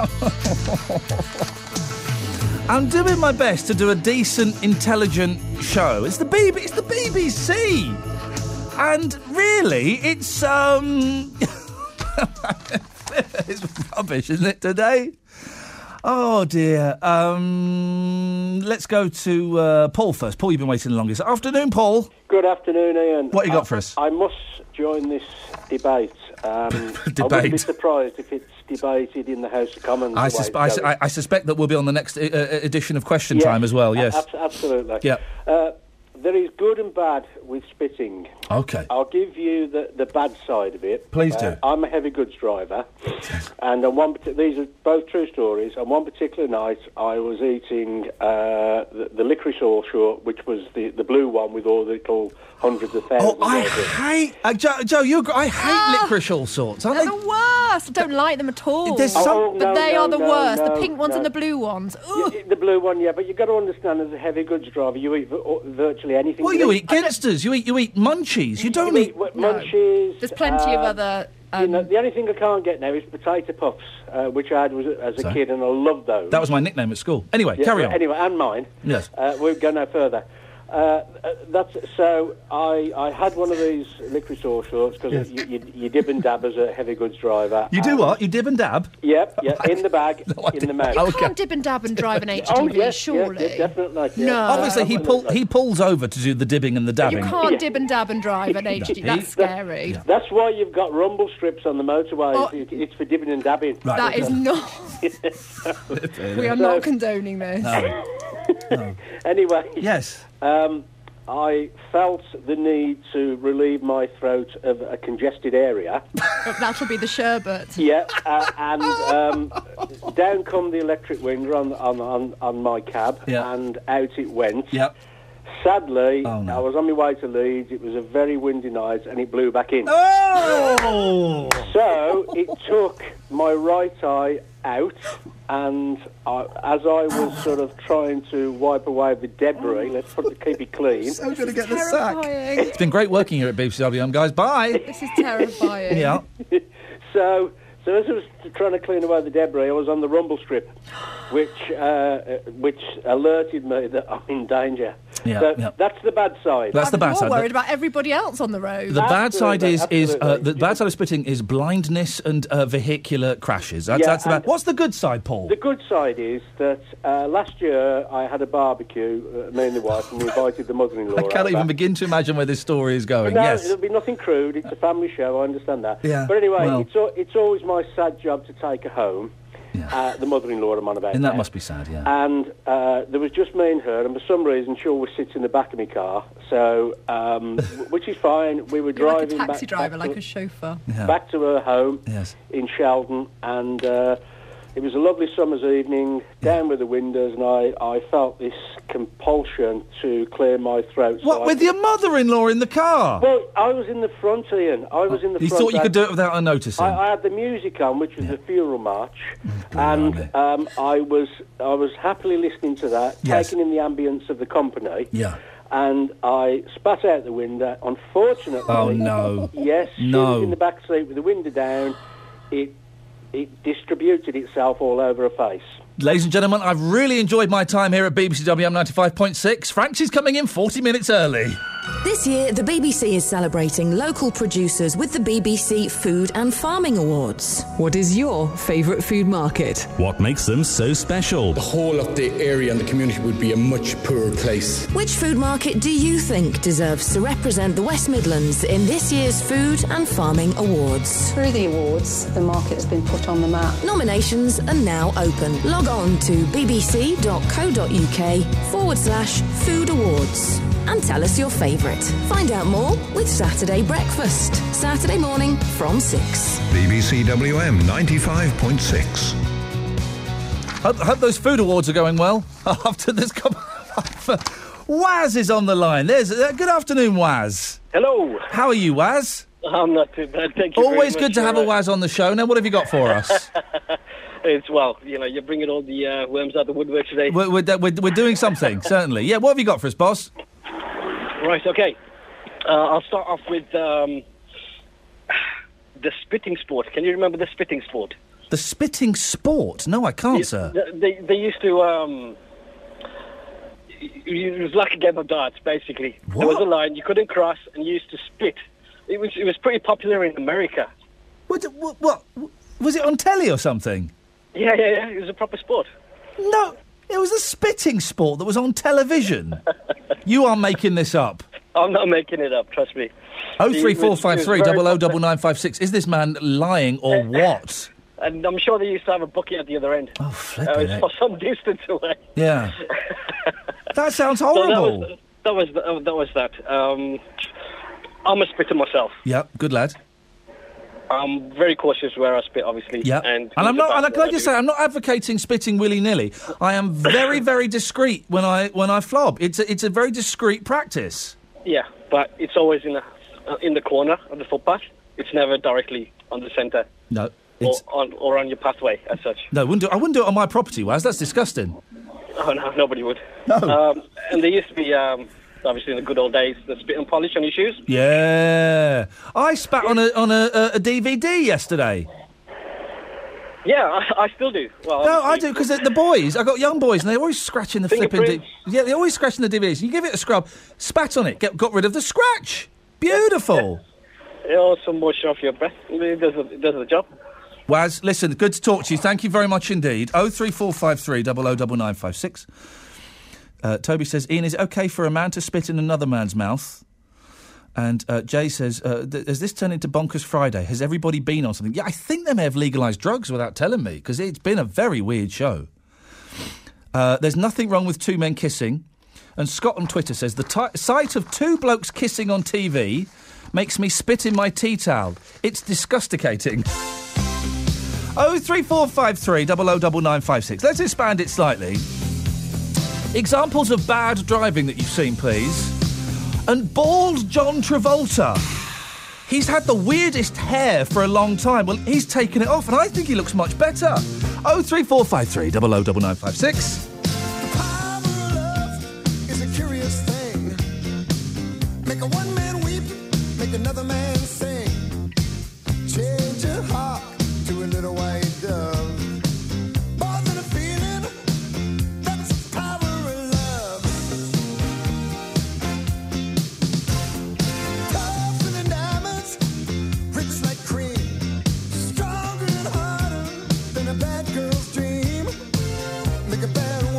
I'm doing my best to do a decent, intelligent show. It's the B B. It's the B B C, and really, it's um, it's rubbish, isn't it today? Oh dear. Um, let's go to uh, Paul first. Paul, you've been waiting the longest. Afternoon, Paul. Good afternoon, Ian. What you got I, for us? I must join this debate. Um, Debate. I wouldn't be surprised if it's debated in the House of Commons. I, the way sus- it's I, su- going. I, I suspect that we'll be on the next uh, edition of Question Yes, Time as well. Yes. a- abs- absolutely. Yeah. Uh, there is good and bad with spitting. Okay. I'll give you the, the bad side of it. Please Uh, do. I'm a heavy goods driver, and on one parti- these are both true stories. On one particular night, I was eating uh, the, the licorice Allshore, which was the, the blue one with all the little hundreds of thousands. Oh, I of it. hate uh, Joe. Joe, you. agree- I hate Ah, licorice all sorts. Aren't They're they? the worst. I don't like them at all. There's some- Oh, no, but they no, are the no, worst. no, the pink ones no. and the blue ones. Ugh. Y- The blue one, yeah, but you've got to understand, as a heavy goods driver, you eat v- virtually anything. Well, you eat Ginsters. You eat. You eat munchies. You don't You eat. eat w- munchies. There's plenty of um, other. you know, the only thing I can't get now is potato puffs, uh, which I had was, as a Sorry? kid, and I loved those. That was my nickname at school. Anyway, Yeah, carry well, on. Anyway, and mine. Yes. Uh, we'll go no further. Uh, uh, that's so. I, I had one of these licorice all shorts because Yes. you, you, you dib and dab as a heavy goods driver. You do and- what? You dib and dab? Yep, yeah, in the bag, in the mouth. You can't dip and dab and drive an H G V, Oh, yes, surely. yes, yes, definitely. yeah. No. Obviously, he pull, he pulls over to do the dibbing and the dabbing. You can't dib and dab and drive an H G V. No. That's scary. That's why you've got rumble strips on the motorways. Oh. It- it's for dibbing and dabbing. That is not. We are not condoning this. Anyway. Yes. Um, I felt the need to relieve my throat of a congested area. That'll be the sherbet. Yeah, uh, and um, down come the electric winder on on, on, on my cab, Yeah. and out it went. Yep. Sadly, Oh, no. I was on my way to Leeds. It was a very windy night, and it blew back in. Oh! So it took my right eye out, and I, as I was sort of trying to wipe away the debris, let's put it, keep it clean. So going to get the sack. Terrifying. It's been great working here at B B C W M, guys. Bye. This is terrifying. Yeah. So, so as I was trying to clean away the debris, I was on the rumble strip, which uh, which alerted me that I'm in danger. Yeah, so yeah. that's the bad side. That's the bad More side. worried about everybody else on the road. The bad side is is uh, absolutely. the bad side of spitting is blindness and uh, vehicular crashes. That's, Yeah, that's the bad. and- What's the good side, Paul? The good side is that uh, last year I had a barbecue, uh, me and the wife, and we invited the mother-in-law. I cannot over. even begin to imagine where this story is going. No, yes. there'll be nothing crude. It's a family show. I understand that. Yeah, But anyway, well. it's al- it's always my sad job to take her home. Uh, the mother-in-law I'm on about. And that now. must be sad, yeah. And uh, there was just me and her, and for some reason, she always sits in the back of my car. So, um, w- which is fine. We were You're like a driving taxi back, driver, back like to, a chauffeur. Yeah. back to her home Yes. in Sheldon, and uh, it was a lovely summer's evening. Down with the windows, and I, I felt this compulsion to clear my throat. so What, I with could- your mother-in-law in the car? Well, I was in the front, Ian. I was in the You front. thought you I- could do it without her noticing? I, I had the music on, which was the funeral march, and um, I was I was happily listening to that, Yes. taking in the ambience of the company. Yeah. And I spat out the window. Unfortunately, Oh, no. Yes, she No. was in the back seat with the window down. It it distributed itself all over her face. Ladies and gentlemen, I've really enjoyed my time here at B B C W M ninety-five point six. Frank's is coming in forty minutes early. This year, the B B C is celebrating local producers with the B B C Food and Farming Awards. What is your favourite food market? What makes them so special? The whole of the area and the community would be a much poorer place. Which food market do you think deserves to represent the West Midlands in this year's Food and Farming Awards? Through the awards, the market has been put on the map. Nominations are now open. Log on to bbc.co.uk forward slash food awards and tell us your favourite. Find out more with Saturday Breakfast. Saturday morning from six. B B C W M ninety-five point six. Hope, hope those food awards are going well. After this, com- Waz is on the line. There's uh, good afternoon, Waz. Hello. How are you, Waz? I'm not too bad, thank you. Always very good to much, have a Waz on the show. Now, what have you got for us? It's, well, you know, you're bringing all the uh, worms out the woodwork today. We're, we're, we're, we're doing something, certainly. Yeah, what have you got for us, boss? Right, okay. Uh, I'll start off with um, the spitting sport. Can you remember the spitting sport? The spitting sport? No, I can't, It- sir. They, they used to... Um, it was like a game of darts, basically. There was a line you couldn't cross, and you used to spit. It was it was pretty popular in America. What, what, what? Was it on telly or something? Yeah, yeah, yeah. It was a proper sport. No, it was a spitting sport that was on television. You are making this up. I'm not making it up, trust me. Oh three four It was- it five was three very double oh double popular. nine five six. Is this man lying or what? And I'm sure they used to have a bucket at the other end. Oh, uh, flipping it's heck. for some distance away. Yeah. That sounds So horrible. that was that was that. Was that. Um, I'm a spitter myself. Yep, good lad. I'm very cautious where I spit, obviously. Yeah, And, and I'm not. And I can I I just do. say, I'm not advocating spitting willy nilly. I am very, very discreet when I when I flob. It's a, it's a very discreet practice. Yeah, but it's always in the uh, in the corner of the footpath. It's never directly on the centre No, or it's on or on your pathway as such. no. I wouldn't do, I wouldn't do it on my property, Waz. That's disgusting. Oh no, nobody would. No. Um, and there used to be, um, obviously, in the good old days, the spit and polish on your shoes. Yeah, I spat on a on a, a, a D V D yesterday. Yeah, I, I still do. Well, No, I do because the, the boys. I got young boys, and they're always scratching the flipping. D- Fingerprints. yeah, they're always scratching the D V Ds. You give it a scrub, spat on it, get, got rid of the scratch. Beautiful. you know, some moisture off your breath. It does, the- it does the job. Waz, listen, good to talk to you. Thank you very much indeed. Oh three four five three double oh double nine five six. Uh, Toby says, Ian, is it okay for a man to spit in another man's mouth? And uh, Jay says, uh, th- has this turned into Bonkers Friday? Has everybody been on something? Yeah, I think they may have legalised drugs without telling me, because it's been a very weird show. Uh, there's nothing wrong with two men kissing. And Scott on Twitter says, the ti sight of two blokes kissing on T V makes me spit in my tea towel. It's disgusticating. oh three four five three double oh double nine five six. Let's expand it slightly. Examples of bad driving that you've seen, please. And bald John Travolta. He's had the weirdest hair for a long time. Well, he's taken it off, and I think he looks much better. oh three four five three double oh double nine five six. It's a curious thing. Make a one man weep, make another man sing. Change your heart to a little white dove. More than a feeling, that's the power of love. Tougher than diamonds, rich like cream. Stronger and harder than a bad girl's dream. Make a bad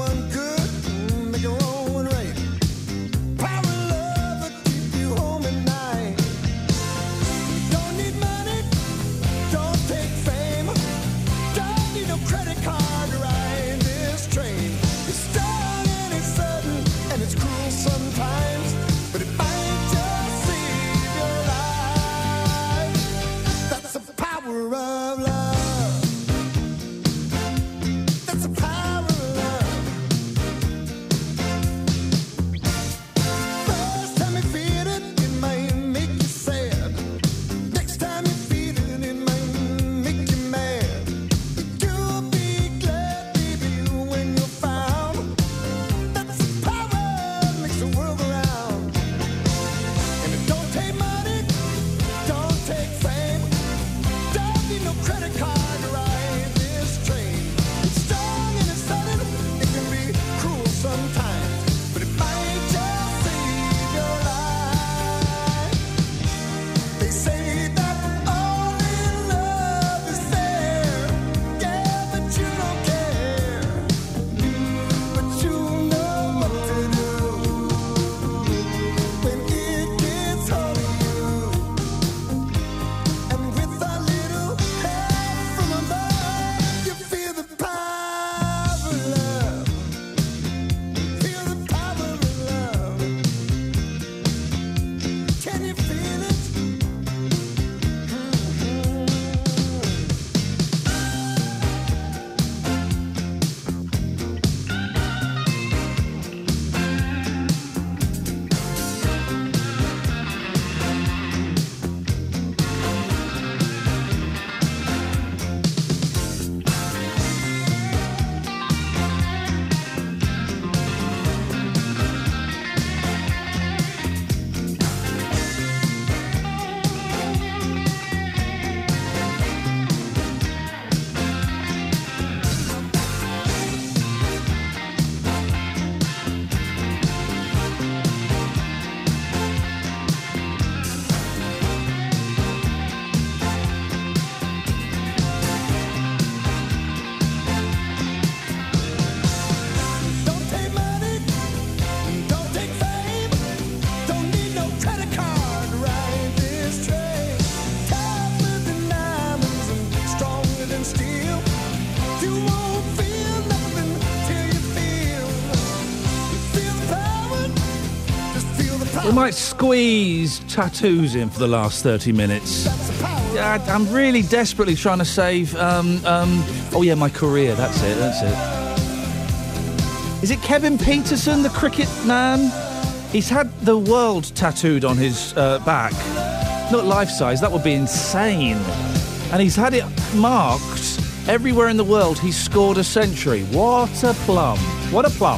We might squeeze tattoos in for the last thirty minutes. Yeah, I- I'm really desperately trying to save, um, um, oh yeah, my career, that's it, that's it. Is it Kevin Peterson, the cricket man? He's had the world tattooed on his uh, back. Not life-size, that would be insane. And he's had it marked everywhere in the world. He's scored a century. What a plum. What a plum.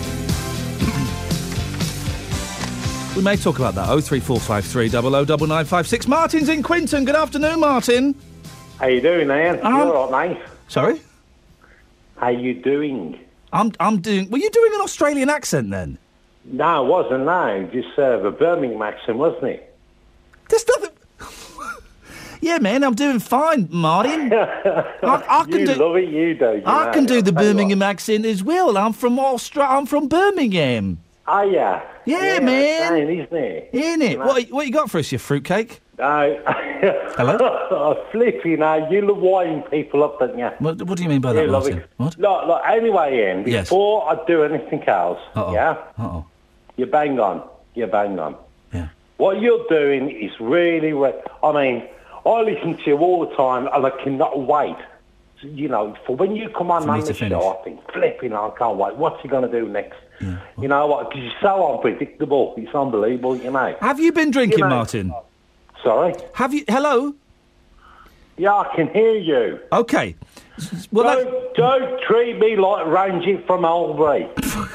We may talk about that. oh three four five three, double oh double nine five six. Martin's in Quinton. Good afternoon, Martin. How you doing, Ian? Um, you all right, mate? Sorry? How you doing? I'm I'm doing... Were you doing an Australian accent then? No, it wasn't, no. Just uh, the Birmingham accent, wasn't it? There's nothing... Yeah, man, I'm doing fine, Martin. I, I can you do, love it, you do. You I know. can do the I'll tell you Birmingham accent as well. I'm from Austra- I'm from Birmingham. what. Oh, yeah. Yeah, yeah man. Saying, isn't it? Isn't it? You know? What, what you got for us, you fruitcake? No. Hello? Oh, flipping, now. You love winding people up, don't you? What, what do you mean by that, You love Martin? it. What? Look, look, anyway, Ian, Yes. before I do anything else, Uh-oh. yeah? Uh-oh. You bang on. You bang on. Yeah. What you're doing is really... Re- I mean, I listen to you all the time, and I cannot wait. You know, for when you come on For me on to the finish. show, I think, flipping, I can't wait. What's he going to do next? You know what? Because you're so unpredictable. It's unbelievable, you know. Have you been drinking, You know- Martin? Sorry? Have you... Hello? Yeah, I can hear you. Okay. Well, that... don't, don't treat me like Rangy from Albury.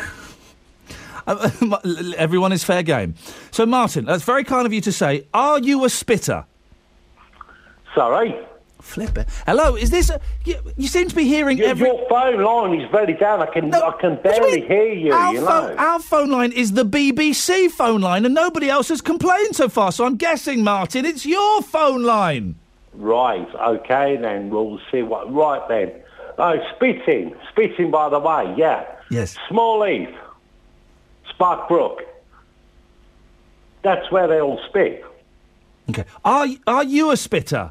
Everyone is fair game. So, Martin, that's very kind of you to say. Are you a spitter? Sorry? Flip it. Hello, is this... A, you, you seem to be hearing Your, every... your phone line is very down. I can I can barely hear you, our, you phone, know. our phone line is the B B C phone line, and nobody else has complained so far. So I'm guessing, Martin, it's your phone line. Right, okay, then we'll see what... Right, then. Oh, spitting. Spitting, by the way, yeah. Yes. Small Heath. Sparkbrook. That's where they all spit. Okay. Are are you a spitter?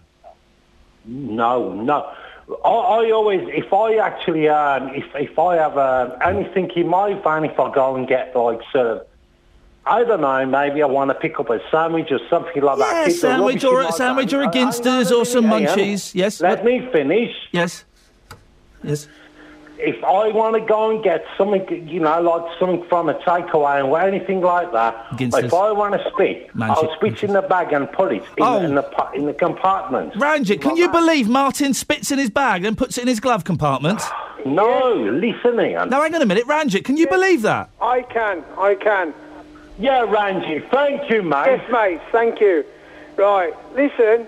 No, no. I, I always, if I actually, um, if if I have um, anything in my van, if I go and get like sort of, I don't know, maybe I want to pick up a sandwich or something like that. Yeah, Keep the sandwich rubbish or in a my sandwich van. or a I- I Ginsters know or some what I mean. munchies. Yes. Let me finish. Yes. Yes. If I want to go and get something, you know, like something from a takeaway or anything like that, Ginsters. if I want to spit, Manchi- I'll spit in the bag and put it in, Oh. the, in the pa- in the compartment. Ranjit, can you believe Martin spits in his bag and puts it in his glove compartment? No, listen, Ian. Now, hang on a minute. Ranjit, can you believe that? I can, I can. Yeah, Ranji, thank you, mate. Yes, mate, thank you. Right, listen.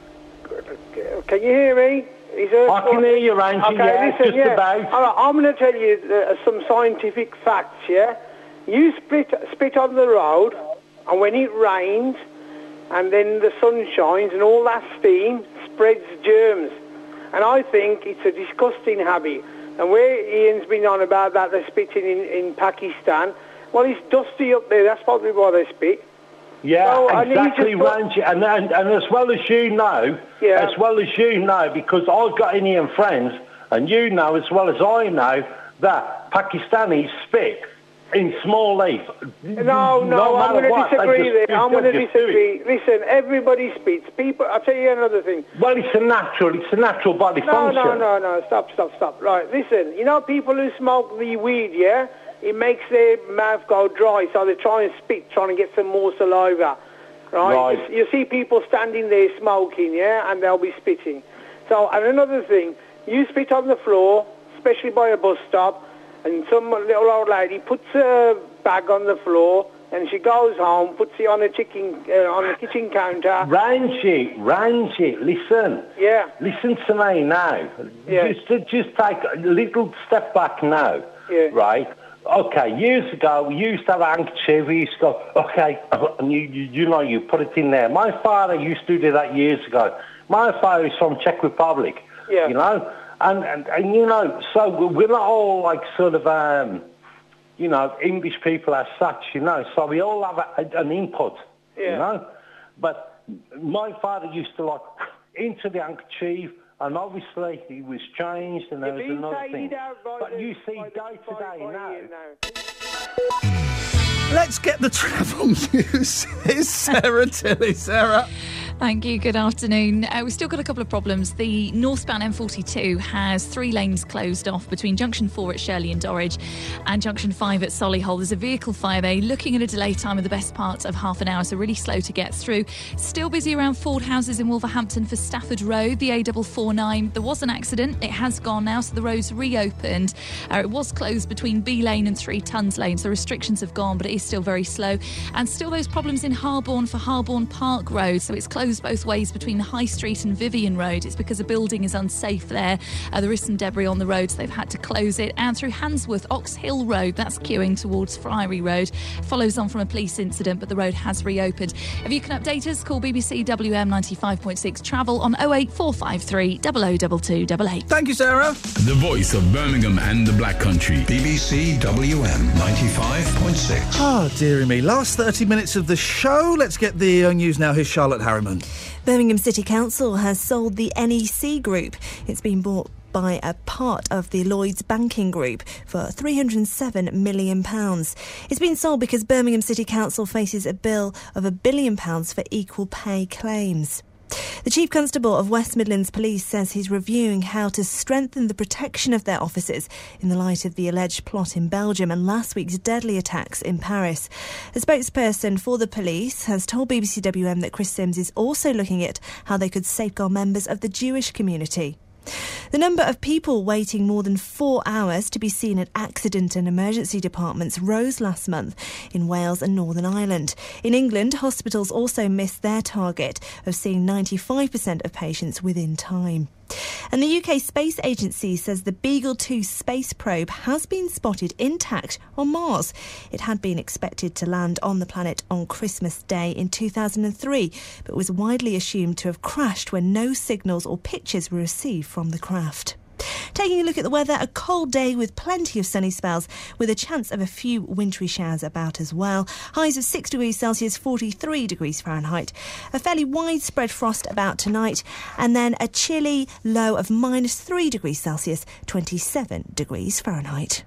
Can you hear me? Is there I can hear you, Ranji, Okay, yeah, listen, just yeah. about. All right, I'm going to tell you uh, some scientific facts, yeah? You spit, spit on the road, and when it rains, and then the sun shines, and all that steam spreads germs. And I think it's a disgusting habit. And where Ian's been on about that, they're spitting in, in Pakistan, well, it's dusty up there, that's probably why they spit. Yeah, So, I need exactly, to put- Ranji. And, and, and as well as you know, Yeah. as well as you know, because I've got Indian friends, and you know as well as I know, that Pakistanis spit in small leaf. No, no, I'm going to disagree there. I'm going to disagree. Listen, everybody spits. People, I'll tell you another thing. Well, it's a natural, it's a natural body No, function. no, no, no, stop, stop, stop. Right, listen, you know people who smoke the weed, yeah? It makes their mouth go dry, so they try and spit, trying to get some more saliva. Right? Right. You, you see people standing there smoking, yeah? And they'll be spitting. So, and another thing, you spit on the floor, especially by a bus stop, and some little old lady puts a bag on the floor, and she goes home, puts it on a chicken, uh, on the kitchen counter. Ranji, Ranji, listen. Yeah. Listen to me now. Yeah. Just, just take a little step back now. Yeah. Right? Okay, years ago, we used to have a handkerchief. We used to go, okay, and you, you, you know, you put it in there. My father used to do that years ago. My father is from Czech Republic. Yeah. You know? And, and, and, you know, so we're not all like sort of, um, you know, English people as such, you know. So we all have a, a, an input, Yeah. you know. But my father used to, like, into the handkerchief, and obviously he was changed, and there was another thing. But you see, day to day now... Let's get the travel news. It's Sarah Tilley. Sarah. Thank you. Good afternoon. Uh, we've still got a couple of problems. The northbound M forty-two has three lanes closed off between Junction four at Shirley and Dorridge and Junction five at Solihull. There's a vehicle fire there, looking at a delay time of the best part of half an hour, so really slow to get through. Still busy around Ford Houses in Wolverhampton for Stafford Road, the A four forty-nine. There was an accident. It has gone now, so the road's reopened. Uh, it was closed between B Lane and Three Tons Lane, so restrictions have gone, but it is still very slow. And still those problems in Harborne for Harborne Park Road, so it's closed both ways between High Street and Vivian Road. It's because a building is unsafe there. Uh, there is some debris on the road, so they've had to close it. And through Handsworth, Ox Hill Road, that's queuing towards Friary Road. Follows on from a police incident, but the road has reopened. If you can update us, call B B C W M ninety-five point six Travel on oh eight four five three, double oh two two eight eight. Thank you, Sarah. The voice of Birmingham and the Black Country. B B C W M ninety-five point six. Oh, dearie me. Last thirty minutes of the show. Let's get the uh, news now. Here's Charlotte Harriman. Birmingham City Council has sold the N E C Group. It's been bought by a part of the Lloyds Banking Group for three hundred seven million pounds. It's been sold because Birmingham City Council faces a bill of a billion pounds for equal pay claims. The Chief Constable of West Midlands Police says he's reviewing how to strengthen the protection of their officers in the light of the alleged plot in Belgium and last week's deadly attacks in Paris. A spokesperson for the police has told B B C W M that Chris Sims is also looking at how they could safeguard members of the Jewish community. The number of people waiting more than four hours to be seen at accident and emergency departments rose last month in Wales and Northern Ireland. In England, hospitals also missed their target of seeing ninety-five percent of patients within time. And the U K Space Agency says the Beagle two space probe has been spotted intact on Mars. It had been expected to land on the planet on Christmas Day in two thousand three, but was widely assumed to have crashed when no signals or pictures were received from the craft. Taking a look at the weather, a cold day with plenty of sunny spells, with a chance of a few wintry showers about as well. Highs of six degrees Celsius, forty-three degrees Fahrenheit. A fairly widespread frost about tonight, and then a chilly low of minus three degrees Celsius, twenty-seven degrees Fahrenheit.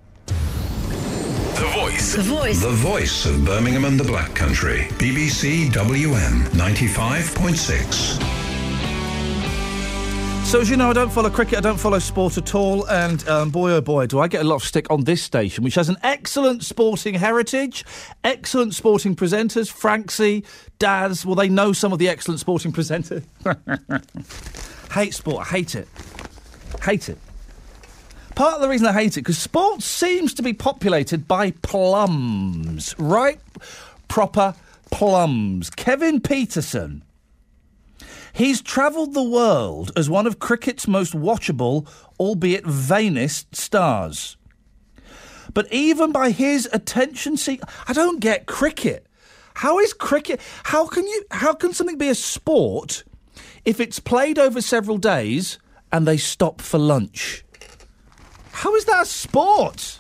The voice. The voice. The voice of Birmingham and the Black Country. B B C W M ninety-five point six. So, as you know, I don't follow cricket, I don't follow sport at all, and um, boy, oh boy, do I get a lot of stick on this station, which has an excellent sporting heritage, excellent sporting presenters, Franksy, Daz, well, they know some of the excellent sporting presenters. Hate sport, I hate it. Hate it. Part of the reason I hate it, because sport seems to be populated by plums, right? Proper plums. Kevin Peterson. He's travelled the world as one of cricket's most watchable, albeit vainest, stars. But even by his attention seek, I don't get cricket. How is cricket? How can you? How can something be a sport if it's played over several days and they stop for lunch? How is that a sport?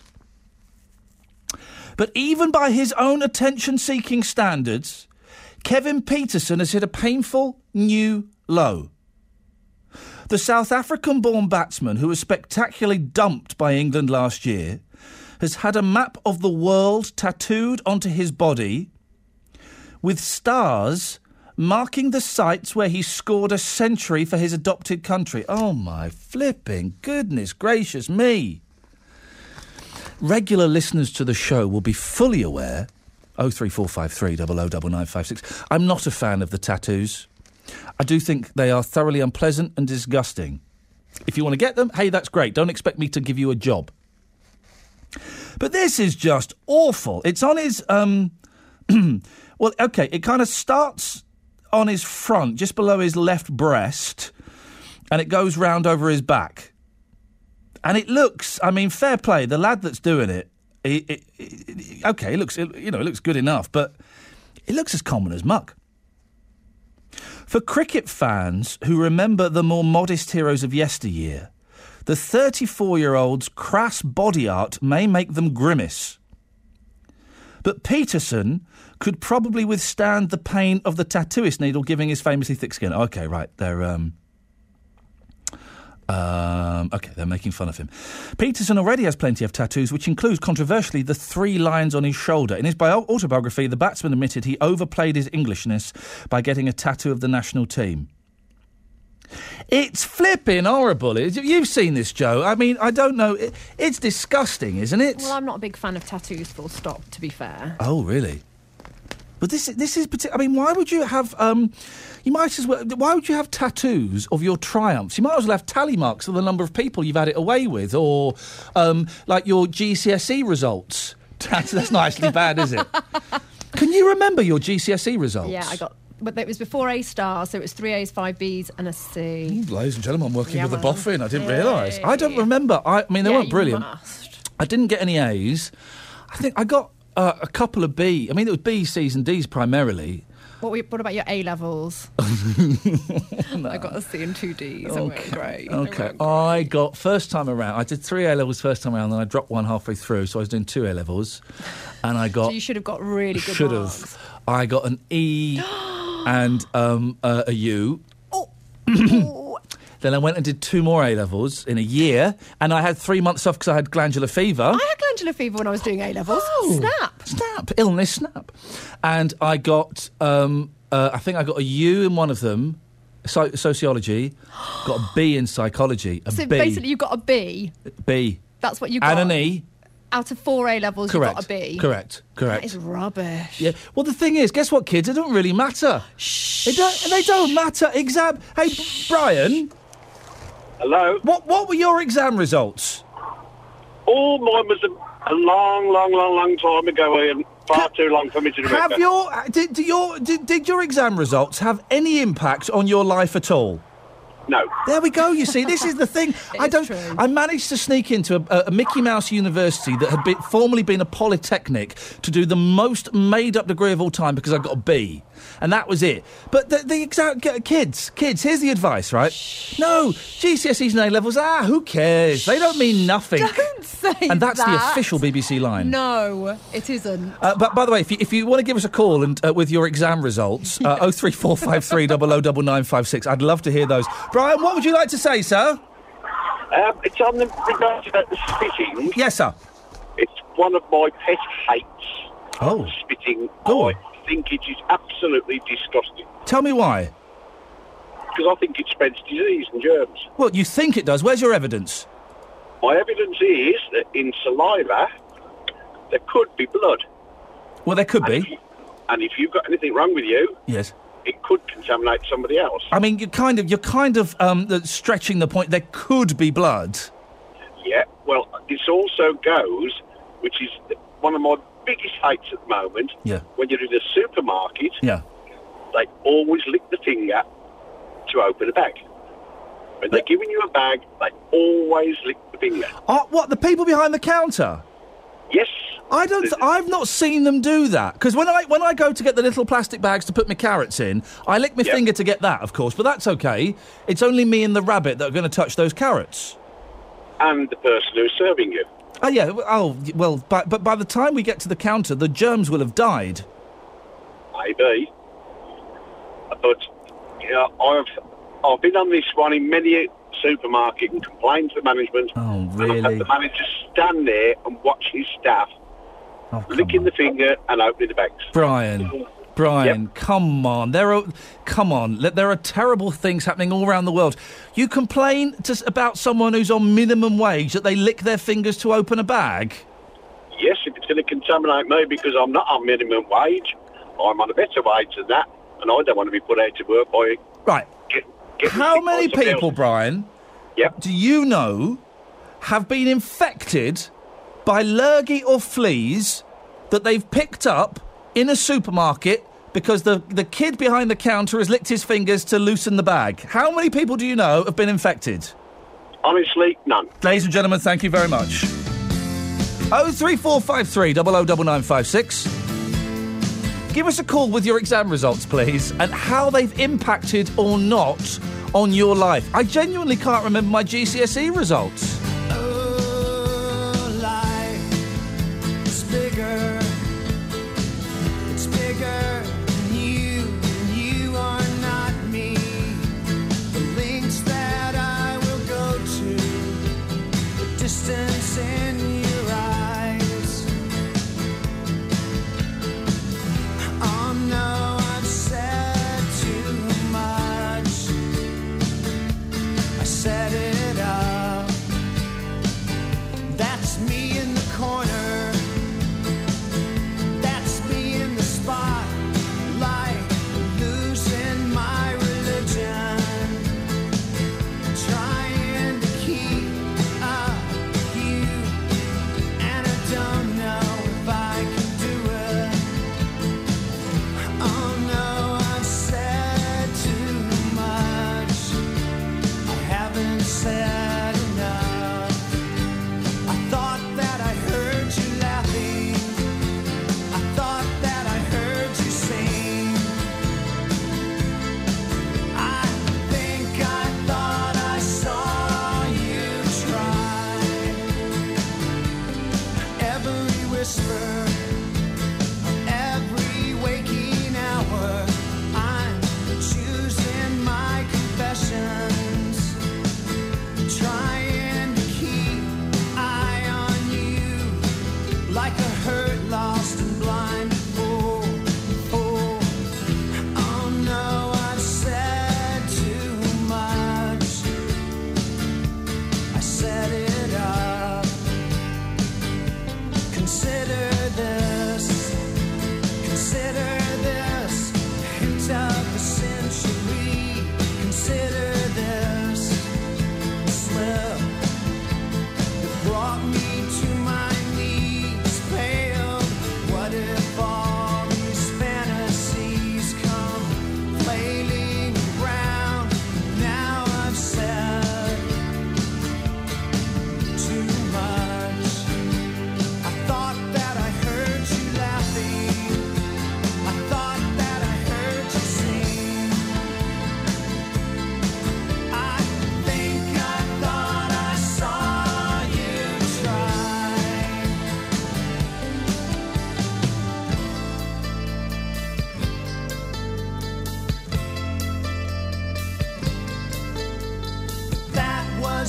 But even by his own attention-seeking standards, Kevin Peterson has hit a painful new low. The South African-born batsman, who was spectacularly dumped by England last year, has had a map of the world tattooed onto his body with stars marking the sites where he scored a century for his adopted country. Oh, my flipping goodness gracious me. Regular listeners to the show will be fully aware... oh three four five three, double oh double nine five six. I'm not a fan of the tattoos. I do think they are thoroughly unpleasant and disgusting. If you want to get them, hey, that's great. Don't expect me to give you a job. But this is just awful. It's on his... um. Well, OK, it kind of starts on his front, just below his left breast, and it goes round over his back. And it looks... I mean, fair play. The lad that's doing it, It, it, it, OK, it looks, it, you know, it looks good enough, but it looks as common as muck. For cricket fans who remember the more modest heroes of yesteryear, the thirty-four-year-old's crass body art may make them grimace. But Peterson could probably withstand the pain of the tattooist needle giving his famously thick skin. OK, right, they're... Um, Um, OK, they're making fun of him. Peterson already has plenty of tattoos, which includes, controversially, the three lions on his shoulder. In his bio- autobiography, the batsman admitted he overplayed his Englishness by getting a tattoo of the national team. It's flipping horrible. You've seen this, Joe. I mean, I don't know. It, it's disgusting, isn't it? Well, I'm not a big fan of tattoos, full stop, to be fair. Oh, really? But this, this is... partic- I mean, why would you have... Um, you might as well... Why would you have tattoos of your triumphs? You might as well have tally marks of the number of people you've had it away with, or, um, like, your G C S E results. That's, that's not actually bad, is it? Can you remember your G C S E results? Yeah, I got... But it was before A star, so it was three A's, five B's, and a C. Ooh, ladies and gentlemen, I'm working Yeah, with a well. boffin. I didn't Hey. realise. I don't remember. I, I mean, they Yeah, weren't you brilliant. must. I didn't get any A's. I think I got uh, a couple of B. I mean, it was B's, C's, and D's primarily. What, were, what about your A levels? I got a C and two D's. They weren't great. They Okay. weren't I got first time around. I did three A levels first time around, then I dropped one halfway through, so I was doing two A levels, and I got. So you should have got really good should marks. have. I got an E and um, uh, a U. Then I went and did two more A levels in a year, and I had three months off because I had glandular fever. I had glandular fever when I was doing A levels. Oh. Snap. Snap, illness, snap. And I got, um, uh, I think I got a U in one of them, so- sociology, got a B in psychology, a So B. basically you got a B. B. That's what you got. And an E. Out of four A levels, Correct. you got a B. Correct. Correct. That is rubbish. Yeah. Well, the thing is, guess what, kids? It don't really matter. Shh. They don't. They don't matter. Exam. Hey, B- Brian. Hello. What What were your exam results? Oh, mine was a, a long, long, long, long time ago, Ian. Far too long for me to remember. Have your did, do your did, did your exam results have any impact on your life at all? No. There we go. You see, this is the thing. I don't. I managed to sneak into a, a Mickey Mouse university that had been, formerly been a polytechnic to do the most made-up degree of all time because I got a B, and that was it. But the, the exam, kids, kids. Here's the advice, right? No, G C S Es and A levels. Ah, who cares? They don't mean nothing. Don't say And that's the that. official B B C line. No, it isn't. Uh, but by the way, if you, if you want to give us a call and uh, with your exam results, uh, oh three four five three double oh double nine five six. I'd love to hear those. Brian, what would you like to say, sir? Um, it's on the regards to the spitting. Yes, sir. It's one of my pet hates. Oh. Spitting. Go I think it is absolutely disgusting. Tell me why. Because I think it spreads disease and germs. Well, you think it does. Where's your evidence? My evidence is that in saliva, there could be blood. Well, there could and be. If, and if you've got anything wrong with you, Yes. it could contaminate somebody else. I mean, you're kind of, you're kind of um, uh, stretching the point. There could be blood. Yeah, well, this also goes, which is one of my biggest hates at the moment, Yeah. when you're in a supermarket, Yeah. they always lick the finger to open a bag. When they're giving you a bag, they always lick the finger. Oh, what, the people behind the counter? Yes. I don't. Th- I've not seen them do that because when I when I go to get the little plastic bags to put my carrots in, I lick my Yep. finger to get that, of course. But that's okay. It's only me and the rabbit that are going to touch those carrots. And the person who's serving you. Oh yeah. w- Oh well. But but by the time we get to the counter, the germs will have died. Maybe. But, you know, I've, I've been on this one in many a supermarket and complained to the management. Oh And I've really? had the manager stand there and watch his staff Oh, licking the finger and opening the bags. Brian. Brian, come on. There are, come on. Le- There are terrible things happening all around the world. You complain to, s- about someone who's on minimum wage that they lick their fingers to open a bag? Yes, if it's going to contaminate me because I'm not on minimum wage, I'm on a better wage than that, and I don't want to be put out to work by... Right. Get, get How sick by many somebody people, else. Brian, Yep. do you know have been infected by lurgy or fleas that they've picked up in a supermarket because the, the kid behind the counter has licked his fingers to loosen the bag? How many people do you know have been infected? Honestly, none. Ladies and gentlemen, thank you very much. oh three four five three double oh double nine five six. Give us a call with your exam results, please, and how they've impacted or not on your life. I genuinely can't remember my G C S E results. It's bigger. It's bigger than you, and you are not me. The lengths that I will go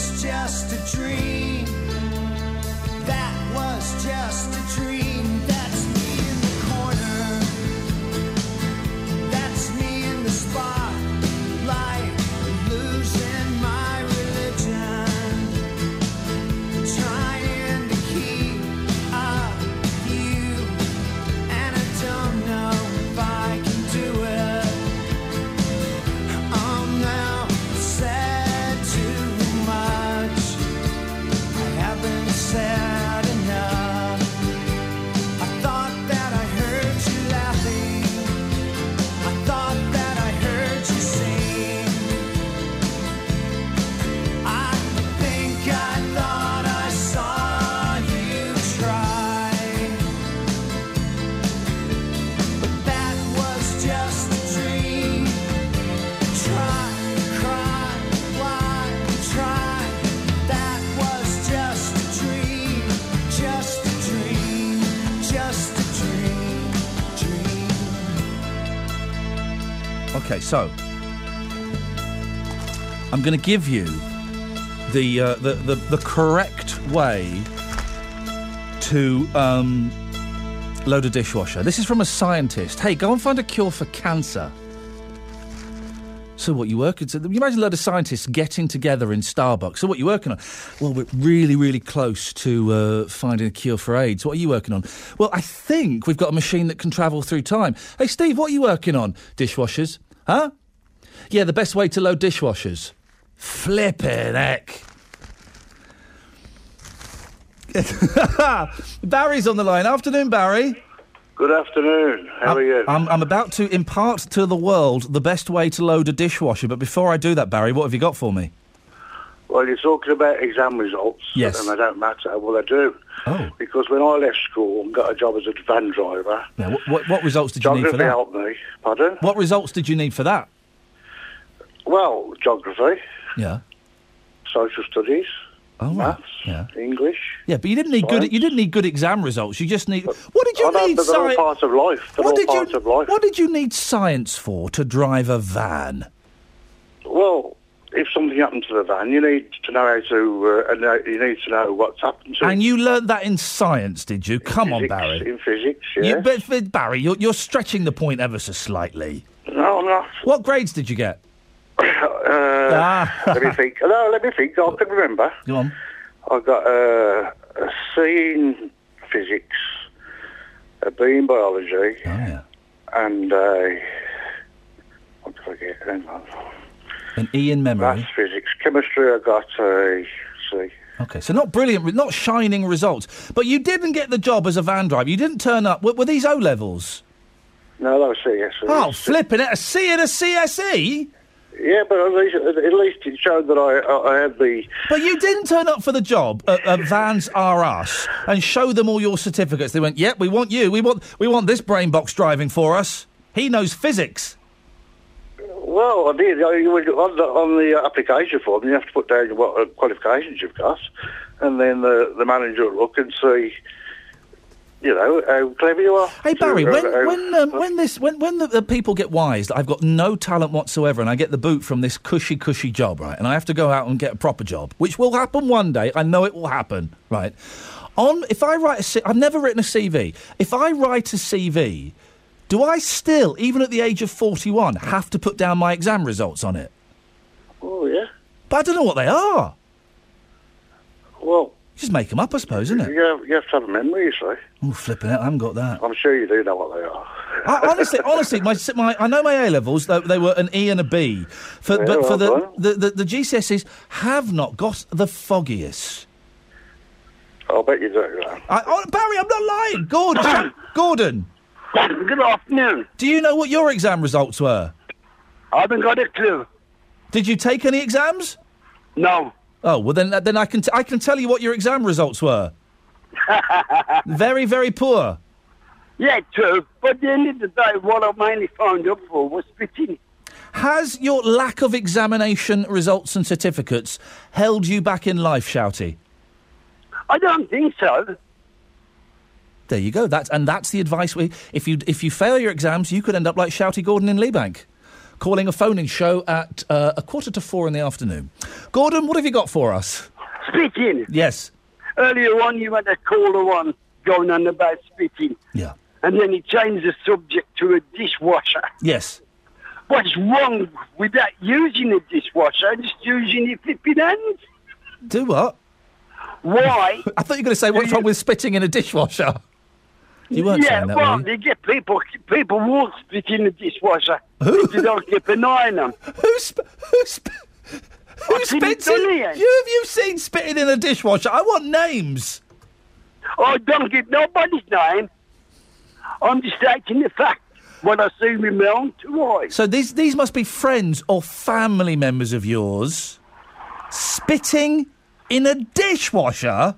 was just a dream. That was just a dream. That's me in the corner. That's me in the spotlight, losing my religion, trying to keep up with you, and I don't know if I can do it. I'm now said too much. I haven't said enough. I thought that I heard you laughing. I thought that I heard you sing. I think I thought I saw you try. But that was just a dream. Try, cry, why, try. That was just a dream. Just a dream. Just a dream. Dream. Okay, so I'm going to give you the, uh, the the the correct way to um, load a dishwasher. This is from a scientist. Hey, go and find a cure for cancer. So what you working? So you imagine a load of scientists getting together in Starbucks. So what you working on? Well, we're really, really close to uh, finding a cure for AIDS. What are you working on? Well, I think we've got a machine that can travel through time. Hey, Steve, what are you working on? Dishwashers, huh? Yeah, the best way to load dishwashers. Flippin' heck. Barry's on the line. Afternoon, Barry. Good afternoon. How I'm, are you? I'm, I'm about to impart to the world the best way to load a dishwasher, but before I do that, Barry, what have you got for me? Well, you're talking about exam results. Yes. And they don't matter. Well, they do. Oh. Because when I left school and got a job as a van driver, Yeah, what, what, what results did you need for geography that? helped me. Pardon? What results did you need for that? Well, geography, Yeah. social studies, Oh, right. maths, Yeah. English. Yeah, but you didn't need good. Science. You didn't need good exam results. You just need. What did you I know, need? but they're all sci- part of life. They're what all did part you? of life. What did you need science for to drive a van? Well, if something happened to the van, you need to know how to. Uh, and uh, you need to know what's happened to it. And you learnt that in science, did you? Come on, Physics, Barry. In physics, yeah. You, but, but Barry, you're, you're stretching the point ever so slightly. No, I'm not. What grades did you get? Uh, let me think. No, let me think. I can remember. Go on. I got uh, a C in physics, a B in biology, oh, yeah. and uh, what did I get? Hang on. An E in memory. Maths, physics, chemistry. I got a C. Okay, so not brilliant, re- not shining results, but you didn't get the job as a van driver. You didn't turn up. Were, were these O levels? No, that was C S E. Oh, flipping it! A C and a C S E. Yeah, but at least, at least it showed that I, I, I had the... But you didn't turn up for the job at, at Vans R Us and show them all your certificates. They went, yep, we want you. We want we want this brain box driving for us. He knows physics. Well, I did. I, you would- on, the, on the application form, you have to put down what uh, qualifications you've got, and then the, the manager will look and see, you know, how clever you are. Hey Barry, to, uh, when how- when um, when this when when the, the people get wise that I've got no talent whatsoever and I get the boot from this cushy cushy job, right, and I have to go out and get a proper job, which will happen one day. I know it will happen, right? On if I write a C- I've never written a C V. If I write a C V, do I still, even at the age of forty-one, have to put down my exam results on it? Oh yeah. But I don't know what they are. Well, just make them up, I suppose, isn't it? You have, you have to have a memory, you see. Oh, flipping it! I haven't got that. I'm sure you do know what they are. I, honestly, honestly, my, my I know my A levels. They, they were an E and a B, for, Yeah, but for the, well the, the the G C S Es have not got the foggiest. I'll bet you do. I, oh, Barry, I'm not lying. Gordon, Gordon. Good afternoon. Do you know what your exam results were? I haven't got a clue. Did you take any exams? No. Oh well, then then I can t- I can tell you what your exam results were. Very very poor. Yeah, true. But at the end of the day, what I mainly found up for was spitting. Has your lack of examination results and certificates held you back in life, Shouty? I don't think so. There you go. That's and that's the advice we. If you if you fail your exams, you could end up like Shouty Gordon in Leebank, calling a phone-in show at uh, a quarter to four in the afternoon. Gordon, what have you got for us? Spitting. Yes. Earlier on, you had a caller on going on about spitting. Yeah. And then he changed the subject to a dishwasher. Yes. What's wrong with that using a dishwasher, just using your flipping hands? Do what? Why? I thought you were going to say, what's wrong with spitting in a dishwasher? You weren't yeah, saying that, well, were you? they get people, people will spit in the dishwasher if they don't keep an eye on them. Who, sp- who, sp- who spits in... You, have you seen spitting in a dishwasher? I want names. I don't give nobody's name. I'm just stating the fact when I see with my own two eyes. So these these must be friends or family members of yours spitting in a dishwasher?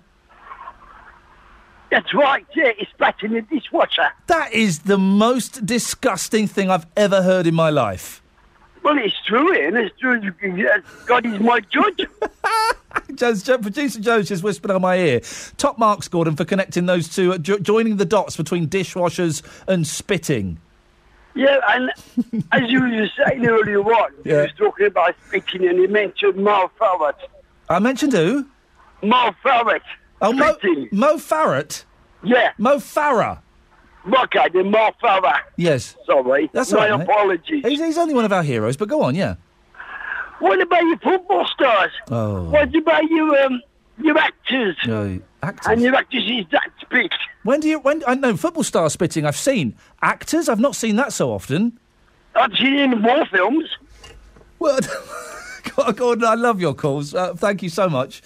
That's right, yeah, it's spat in the dishwasher. That is the most disgusting thing I've ever heard in my life. Well, it's true, Ian. It's true. God is my judge. Joe's, Joe, producer Joe's just whispered on my ear. Top marks, Gordon, for connecting those two, uh, jo- joining the dots between dishwashers and spitting. Yeah, and as you were saying earlier on, Yeah. you was talking about spitting and you mentioned Mo Farah. I mentioned who? Mo Farah. Oh, Mo, Mo Farah? Yeah. Mo Farah. Okay, then Mo Farah. Yes. Sorry. That's My all right, mate. apologies. He's, he's only one of our heroes, but go on, yeah. What about your football stars? Oh. What about your, um, your actors? No, actors. And your actresses that spit? When do you... When I know football star spitting I've seen. Actors, I've not seen that so often. I've seen it in war films. Well, Gordon, I love your calls. Uh, thank you so much.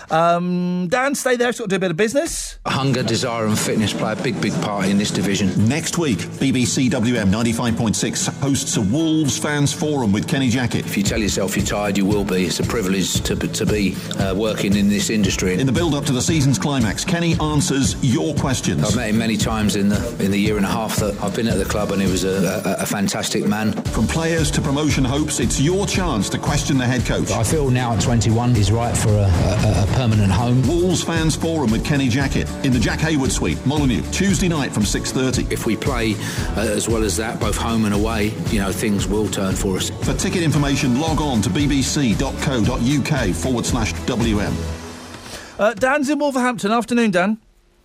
Um, Dan, stay there. Sort of do a bit of business. Hunger, desire and fitness play a big, big part in this division. Next week, B B C W M ninety-five point six hosts a Wolves Fans Forum with Kenny Jackett. If you tell yourself you're tired, you will be. It's a privilege to, to be uh, working in this industry. In the build-up to the season's climax, Kenny answers your questions. I've met him many times in the in the year and a half that I've been at the club, and he was a, a, a fantastic man. From players to promotion hopes, it's your chance to question the head coach. I feel now at twenty-one he's right for a, a, a permanent home. Wolves Fans Forum with Kenny Jackett in the Jack Hayward Suite, Molyneux, Tuesday night from six thirty. If we play uh, as well as that, both home and away, you know, things will turn for us. For ticket information, log on to bbc.co.uk forward slash WM. Uh, Dan's in Wolverhampton. Afternoon, Dan.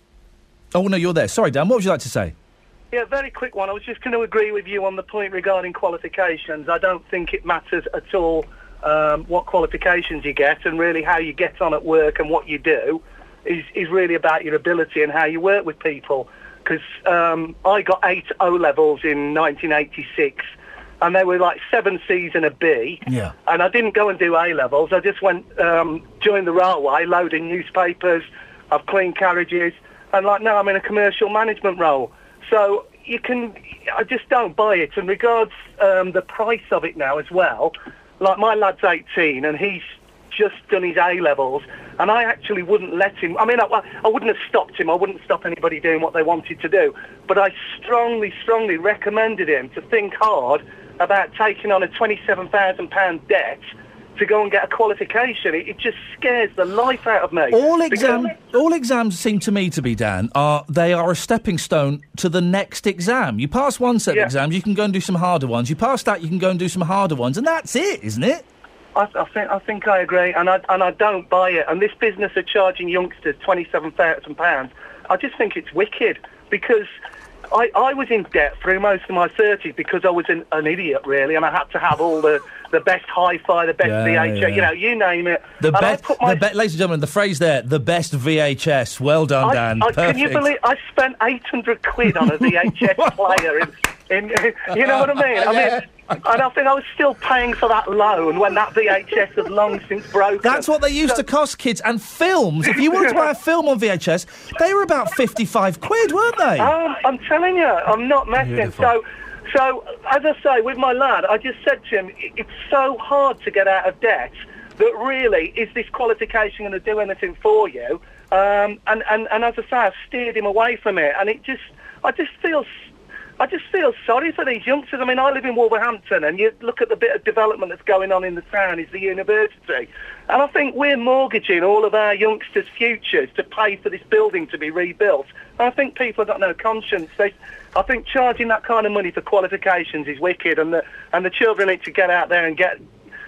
Oh, no, you're there. Sorry, Dan. What would you like to say? Yeah, very quick one. I was just going to agree with you on the point regarding qualifications. I don't think it matters at all um, what qualifications you get, and really how you get on at work and what you do is, is really about your ability and how you work with people. Because um, I got eight O-levels in nineteen eighty-six, and they were like seven C's and a B. Yeah. And I didn't go and do A-levels. I just went, um, joined the railway, loading newspapers, I've cleaned carriages, and like now I'm in a commercial management role. So you can, I just don't buy it. And regards um, the price of it now as well, like my lad's eighteen and he's just done his A-levels, and I actually wouldn't let him, I mean, I, I wouldn't have stopped him, I wouldn't stop anybody doing what they wanted to do, but I strongly, strongly recommended him to think hard about taking on a twenty-seven thousand pounds debt to go and get a qualification. It, it just scares the life out of me. All Because- exam, all exams seem to me to be, Dan, are they are a stepping stone to the next exam. You pass one set Yeah. of exams, you can go and do some harder ones. You pass that, you can go and do some harder ones, and that's it, isn't it? I, I think I think I agree, and I and I don't buy it. And this business of charging youngsters twenty-seven thousand pounds, I just think it's wicked, because I, I was in debt through most of my thirties because I was an, an idiot, really, and I had to have all the, the best hi-fi, the best Yeah, V H S, yeah. you know, you name it. The And I best, put my- the be- ladies and gentlemen, the phrase there, the best V H S. Well done, I, Dan. I, Perfect. can you believe I spent eight hundred quid on a V H S player? In, in, you know what I mean? I mean, and I think I was still paying for that loan when that V H S had long since broken. That's what they used to cost kids. And films, if you wanted to buy a film on V H S, they were about fifty-five quid, weren't they? Um, I'm telling you, I'm not messing. Beautiful. So, so as I say, with my lad, I just said to him, "I- it's so hard to get out of debt that really, is this qualification going to do anything for you?" Um, and, and, and as I say, I steered him away from it, and it just, I just feel, I just feel sorry for these youngsters. I mean, I live in Wolverhampton, and you look at the bit of development that's going on in the town is the university. And I think we're mortgaging all of our youngsters' futures to pay for this building to be rebuilt. And I think people have got no conscience. They, I think charging that kind of money for qualifications is wicked, and the and the children need to get out there and get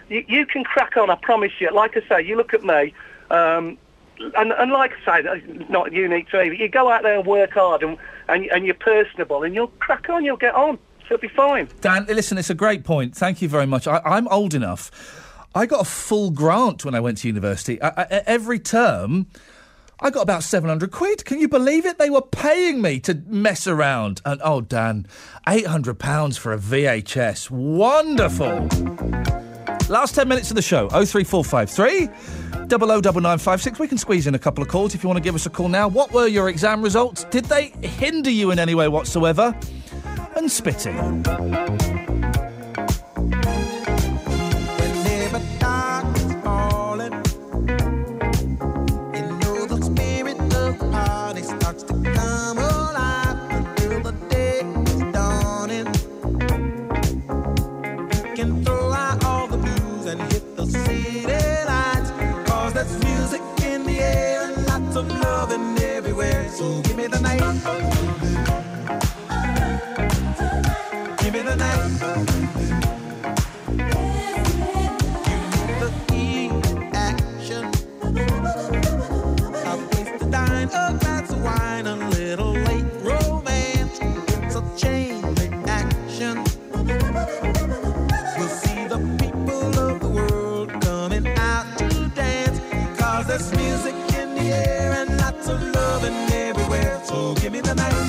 you, you can crack on, I promise you. Like I say, you look at me, um, and, and like I say, that's not unique to me, but you go out there and work hard, and, and, and you're personable, and you'll crack on, you'll get on. So it'll be fine. Dan, listen, it's a great point. Thank you very much. I, I'm old enough. I got a full grant when I went to university. I, I, every term, I got about seven hundred quid. Can you believe it? They were paying me to mess around. And, oh, Dan, eight hundred pounds for a V H S. Wonderful. Last ten minutes of the show. oh three four five three, double oh double nine five six. We can squeeze in a couple of calls if you want to give us a call now. What were your exam results? Did they hinder you in any way whatsoever? And spitting. Of loving everywhere, so give me the night. Give me the night. You need the action. A place to dine, a glass of wine, a little late romance. So change the action. We'll see the people of the world coming out to dance, 'cause there's music in the air and lots of loving everywhere. So give me the night.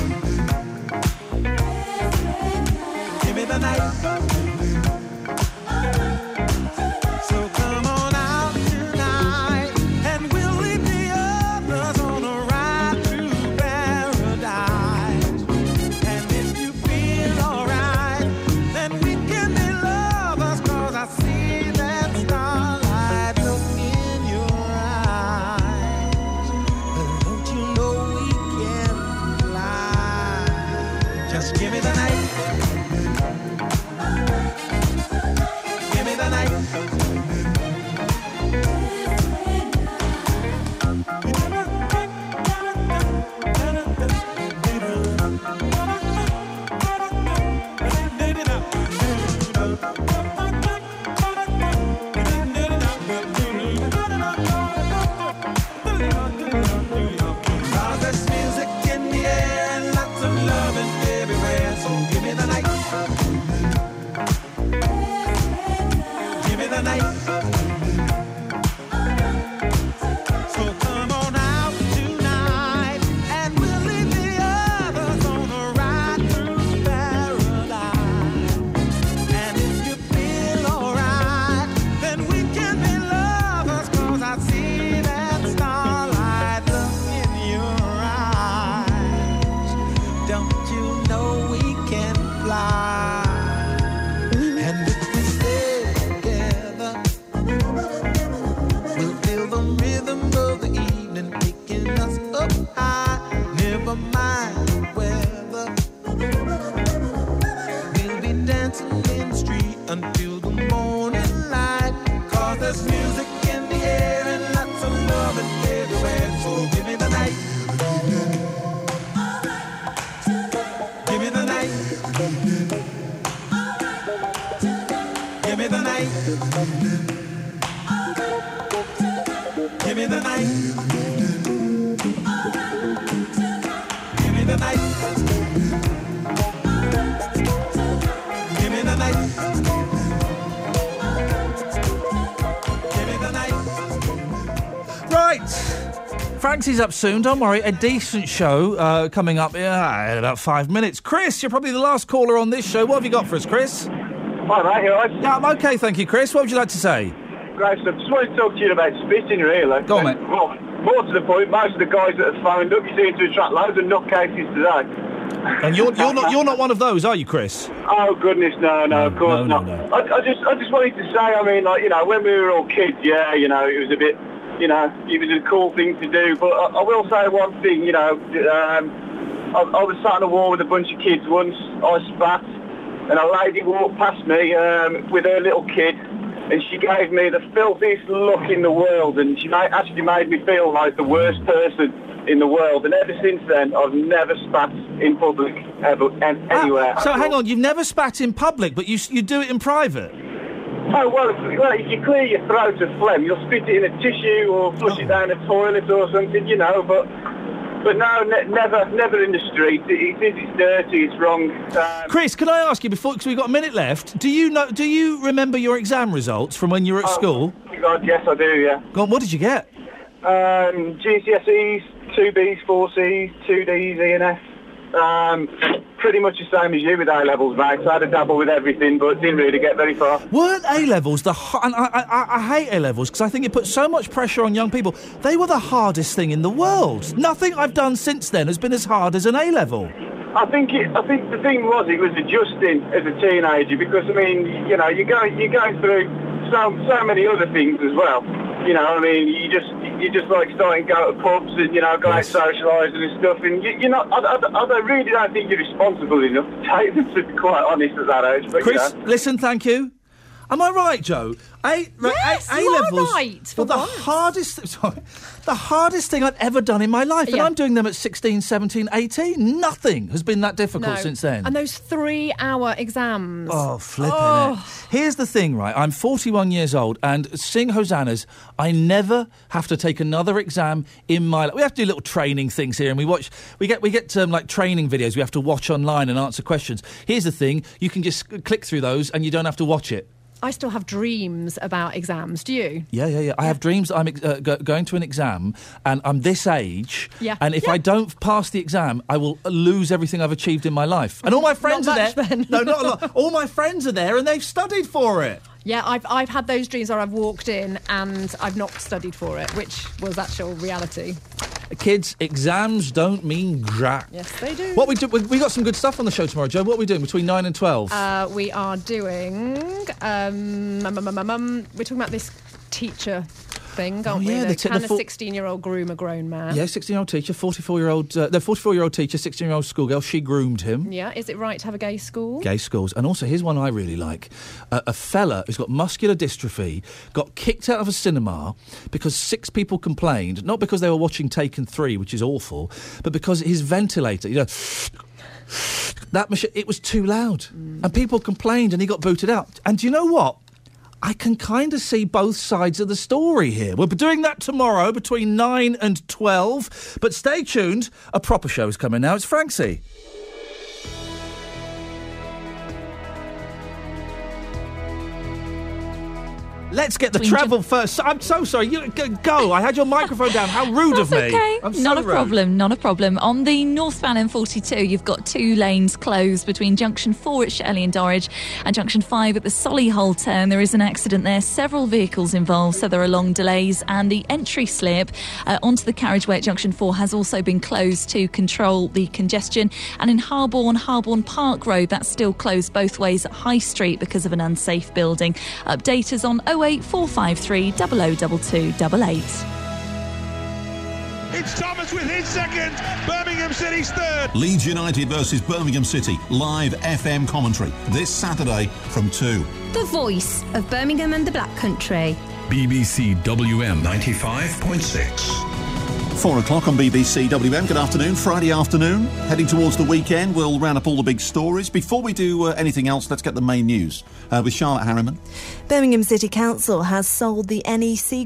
Give me the night. So come on out tonight, and we'll leave the others on a ride through paradise. And if you feel alright, then we can be lovers, 'cause I see that starlight look in your eyes. Don't you know we can fly? Just give me the night. Give me the night. Cause there's music in the air and lots of loving everywhere. So give me the night. Give me the night. So come on out tonight, and we'll leave the others on a ride through paradise. And if you feel alright, then we can be lovers, 'cause I see that starlight look in your eyes. Don't you know we can fly? And if we stay together, we'll feel the rhythm of the evening taking us up high. Never mind the weather, we'll be dancing in the street until the morning light. 'Cause there's music in the air and lots of loving everywhere. So give me the night. Give me the night. Give me the night. Give me the night. Give me the night. Give me the night. Give me the night. Right. Franksy's up soon, don't worry. A decent show uh, coming up uh, in about five minutes. Chris, you're probably the last caller on this show. What have you got for us, Chris? Hi, mate, you all right? Yeah, I'm okay, thank you, Chris. What would you like to say? Great stuff. Just wanted to talk to you about spitting, really. Go on, mate. Well, more to the point, most of the guys that have phoned up, you seem to attract loads of nutcases today. And you're you're not you're not one of those, are you, Chris? Oh goodness, no, no, of course no, not. no, no. I, I just, I just wanted to say, I mean, like, you know, when we were all kids, yeah, you know, it was a bit, you know, it was a cool thing to do. But I, I will say one thing, you know, um, I, I was sat on a wall with a bunch of kids once. I spat, and a lady walked past me um, with her little kid, and she gave me the filthiest look in the world, and she made, actually made me feel like the worst person in the world. And ever since then, I've never spat in public ever and anywhere. Ah, so hang on, you've never spat in public, but you you do it in private? Oh, well, if, well, if you clear your throat of phlegm, you'll spit it in a tissue or flush it down a toilet or something, you know, but but no, ne- never never in the street. It, it is, it's dirty, it's wrong. Um, Chris, can I ask you, before, because we've got a minute left, do you know? Do you remember your exam results from when you were at oh, school? God, yes, I do, yeah. Go on, what did you get? Um, G C S Es, two Bs, four Cs, two Ds, E and F. Um, pretty much the same as you with A-levels, mate. So I had a dabble with everything, but didn't really get very far. Weren't A-levels the... Ho- and I, I, I hate A-levels because I think it puts so much pressure on young people. They were the hardest thing in the world. Nothing I've done since then has been as hard as an A-level. I think it, I think the thing was it was adjusting as a teenager because, I mean, you know, you're going, you're going through so, so many other things as well. You know, I mean, you just you just like starting to go to pubs and, you know, go Yes. out socialising and stuff, and you, you're not. I, I, I really don't think you're responsible enough to take them, to be quite honest, at that age. But, Chris, you know. listen, thank you. Am I right, Joe? A, Yes, a, you are A-levels right, for were the once. hardest, sorry, the hardest thing I'd ever done in my life, and Yeah. I'm doing them at sixteen, seventeen, eighteen. Nothing has been that difficult No. since then. And those three-hour exams. Oh, flipping Oh. it. Here's the thing, right? I'm forty-one years old, and sing hosannas, I never have to take another exam in my life. We have to do little training things here, and we watch, we get, we get um, like training videos we have to watch online and answer questions. Here's the thing, you can just click through those and you don't have to watch it. I still have dreams about exams. Do you? Yeah, yeah, yeah. I have dreams that I'm ex- uh, go- going to an exam and I'm this age. Yeah. And if Yeah. I don't pass the exam, I will lose everything I've achieved in my life. And all my friends Not are much, there. then. No, not a lot. All my friends are there and they've studied for it. Yeah, I've I've had those dreams where I've walked in and I've not studied for it, which was actual reality. Kids, exams don't mean jack. Yes, they do. What we do? We, we got some good stuff on the show tomorrow, Joe. What are we doing between nine and twelve? Uh, we are doing. Um, um, um, um, um, um, we're talking about this teacher thing, aren't Oh, yeah, we? the t- Can the a full- sixteen-year-old groom a grown man? Yeah, sixteen-year-old teacher, forty-four-year-old, uh, no, forty-four-year-old teacher, sixteen-year-old schoolgirl. She groomed him. Yeah, is it right to have a gay school? Gay schools. And also, here's one I really like. Uh, a fella who's got muscular dystrophy got kicked out of a cinema because six people complained, not because they were watching Taken three, which is awful, but because his ventilator, you know, that machine, it was too loud. Mm. And people complained and he got booted out. And do you know what? I can kind of see both sides of the story here. We'll be doing that tomorrow between nine and twelve. But stay tuned. A proper show is coming now. It's Francie. Let's get the Between travel first. I'm so sorry. You go, go. I had your microphone down. How rude of That's me. okay. I'm so not a rude. problem, not a problem. On the northbound M forty-two, you've got two lanes closed between junction four at Shirley and Dorridge and junction five at the Solihull turn. There is an accident there, several vehicles involved, so there are long delays, and the entry slip uh, onto the carriageway at junction four has also been closed to control the congestion. And in Harborne, Harborne Park Road, that's still closed both ways at High Street because of an unsafe building. Update us on oh eight four five three, double oh double two double eight. It's Thomas with his second, Birmingham City's third. Leeds United versus Birmingham City, live F M commentary this Saturday from two. The voice of Birmingham and the Black Country. B B C W M ninety-five point six. Four o'clock on B B C W M. Good afternoon, Friday afternoon. Heading towards the weekend, we'll round up all the big stories. Before we do uh, anything else, let's get the main news uh, with Charlotte Harriman. Birmingham City Council has sold the N E C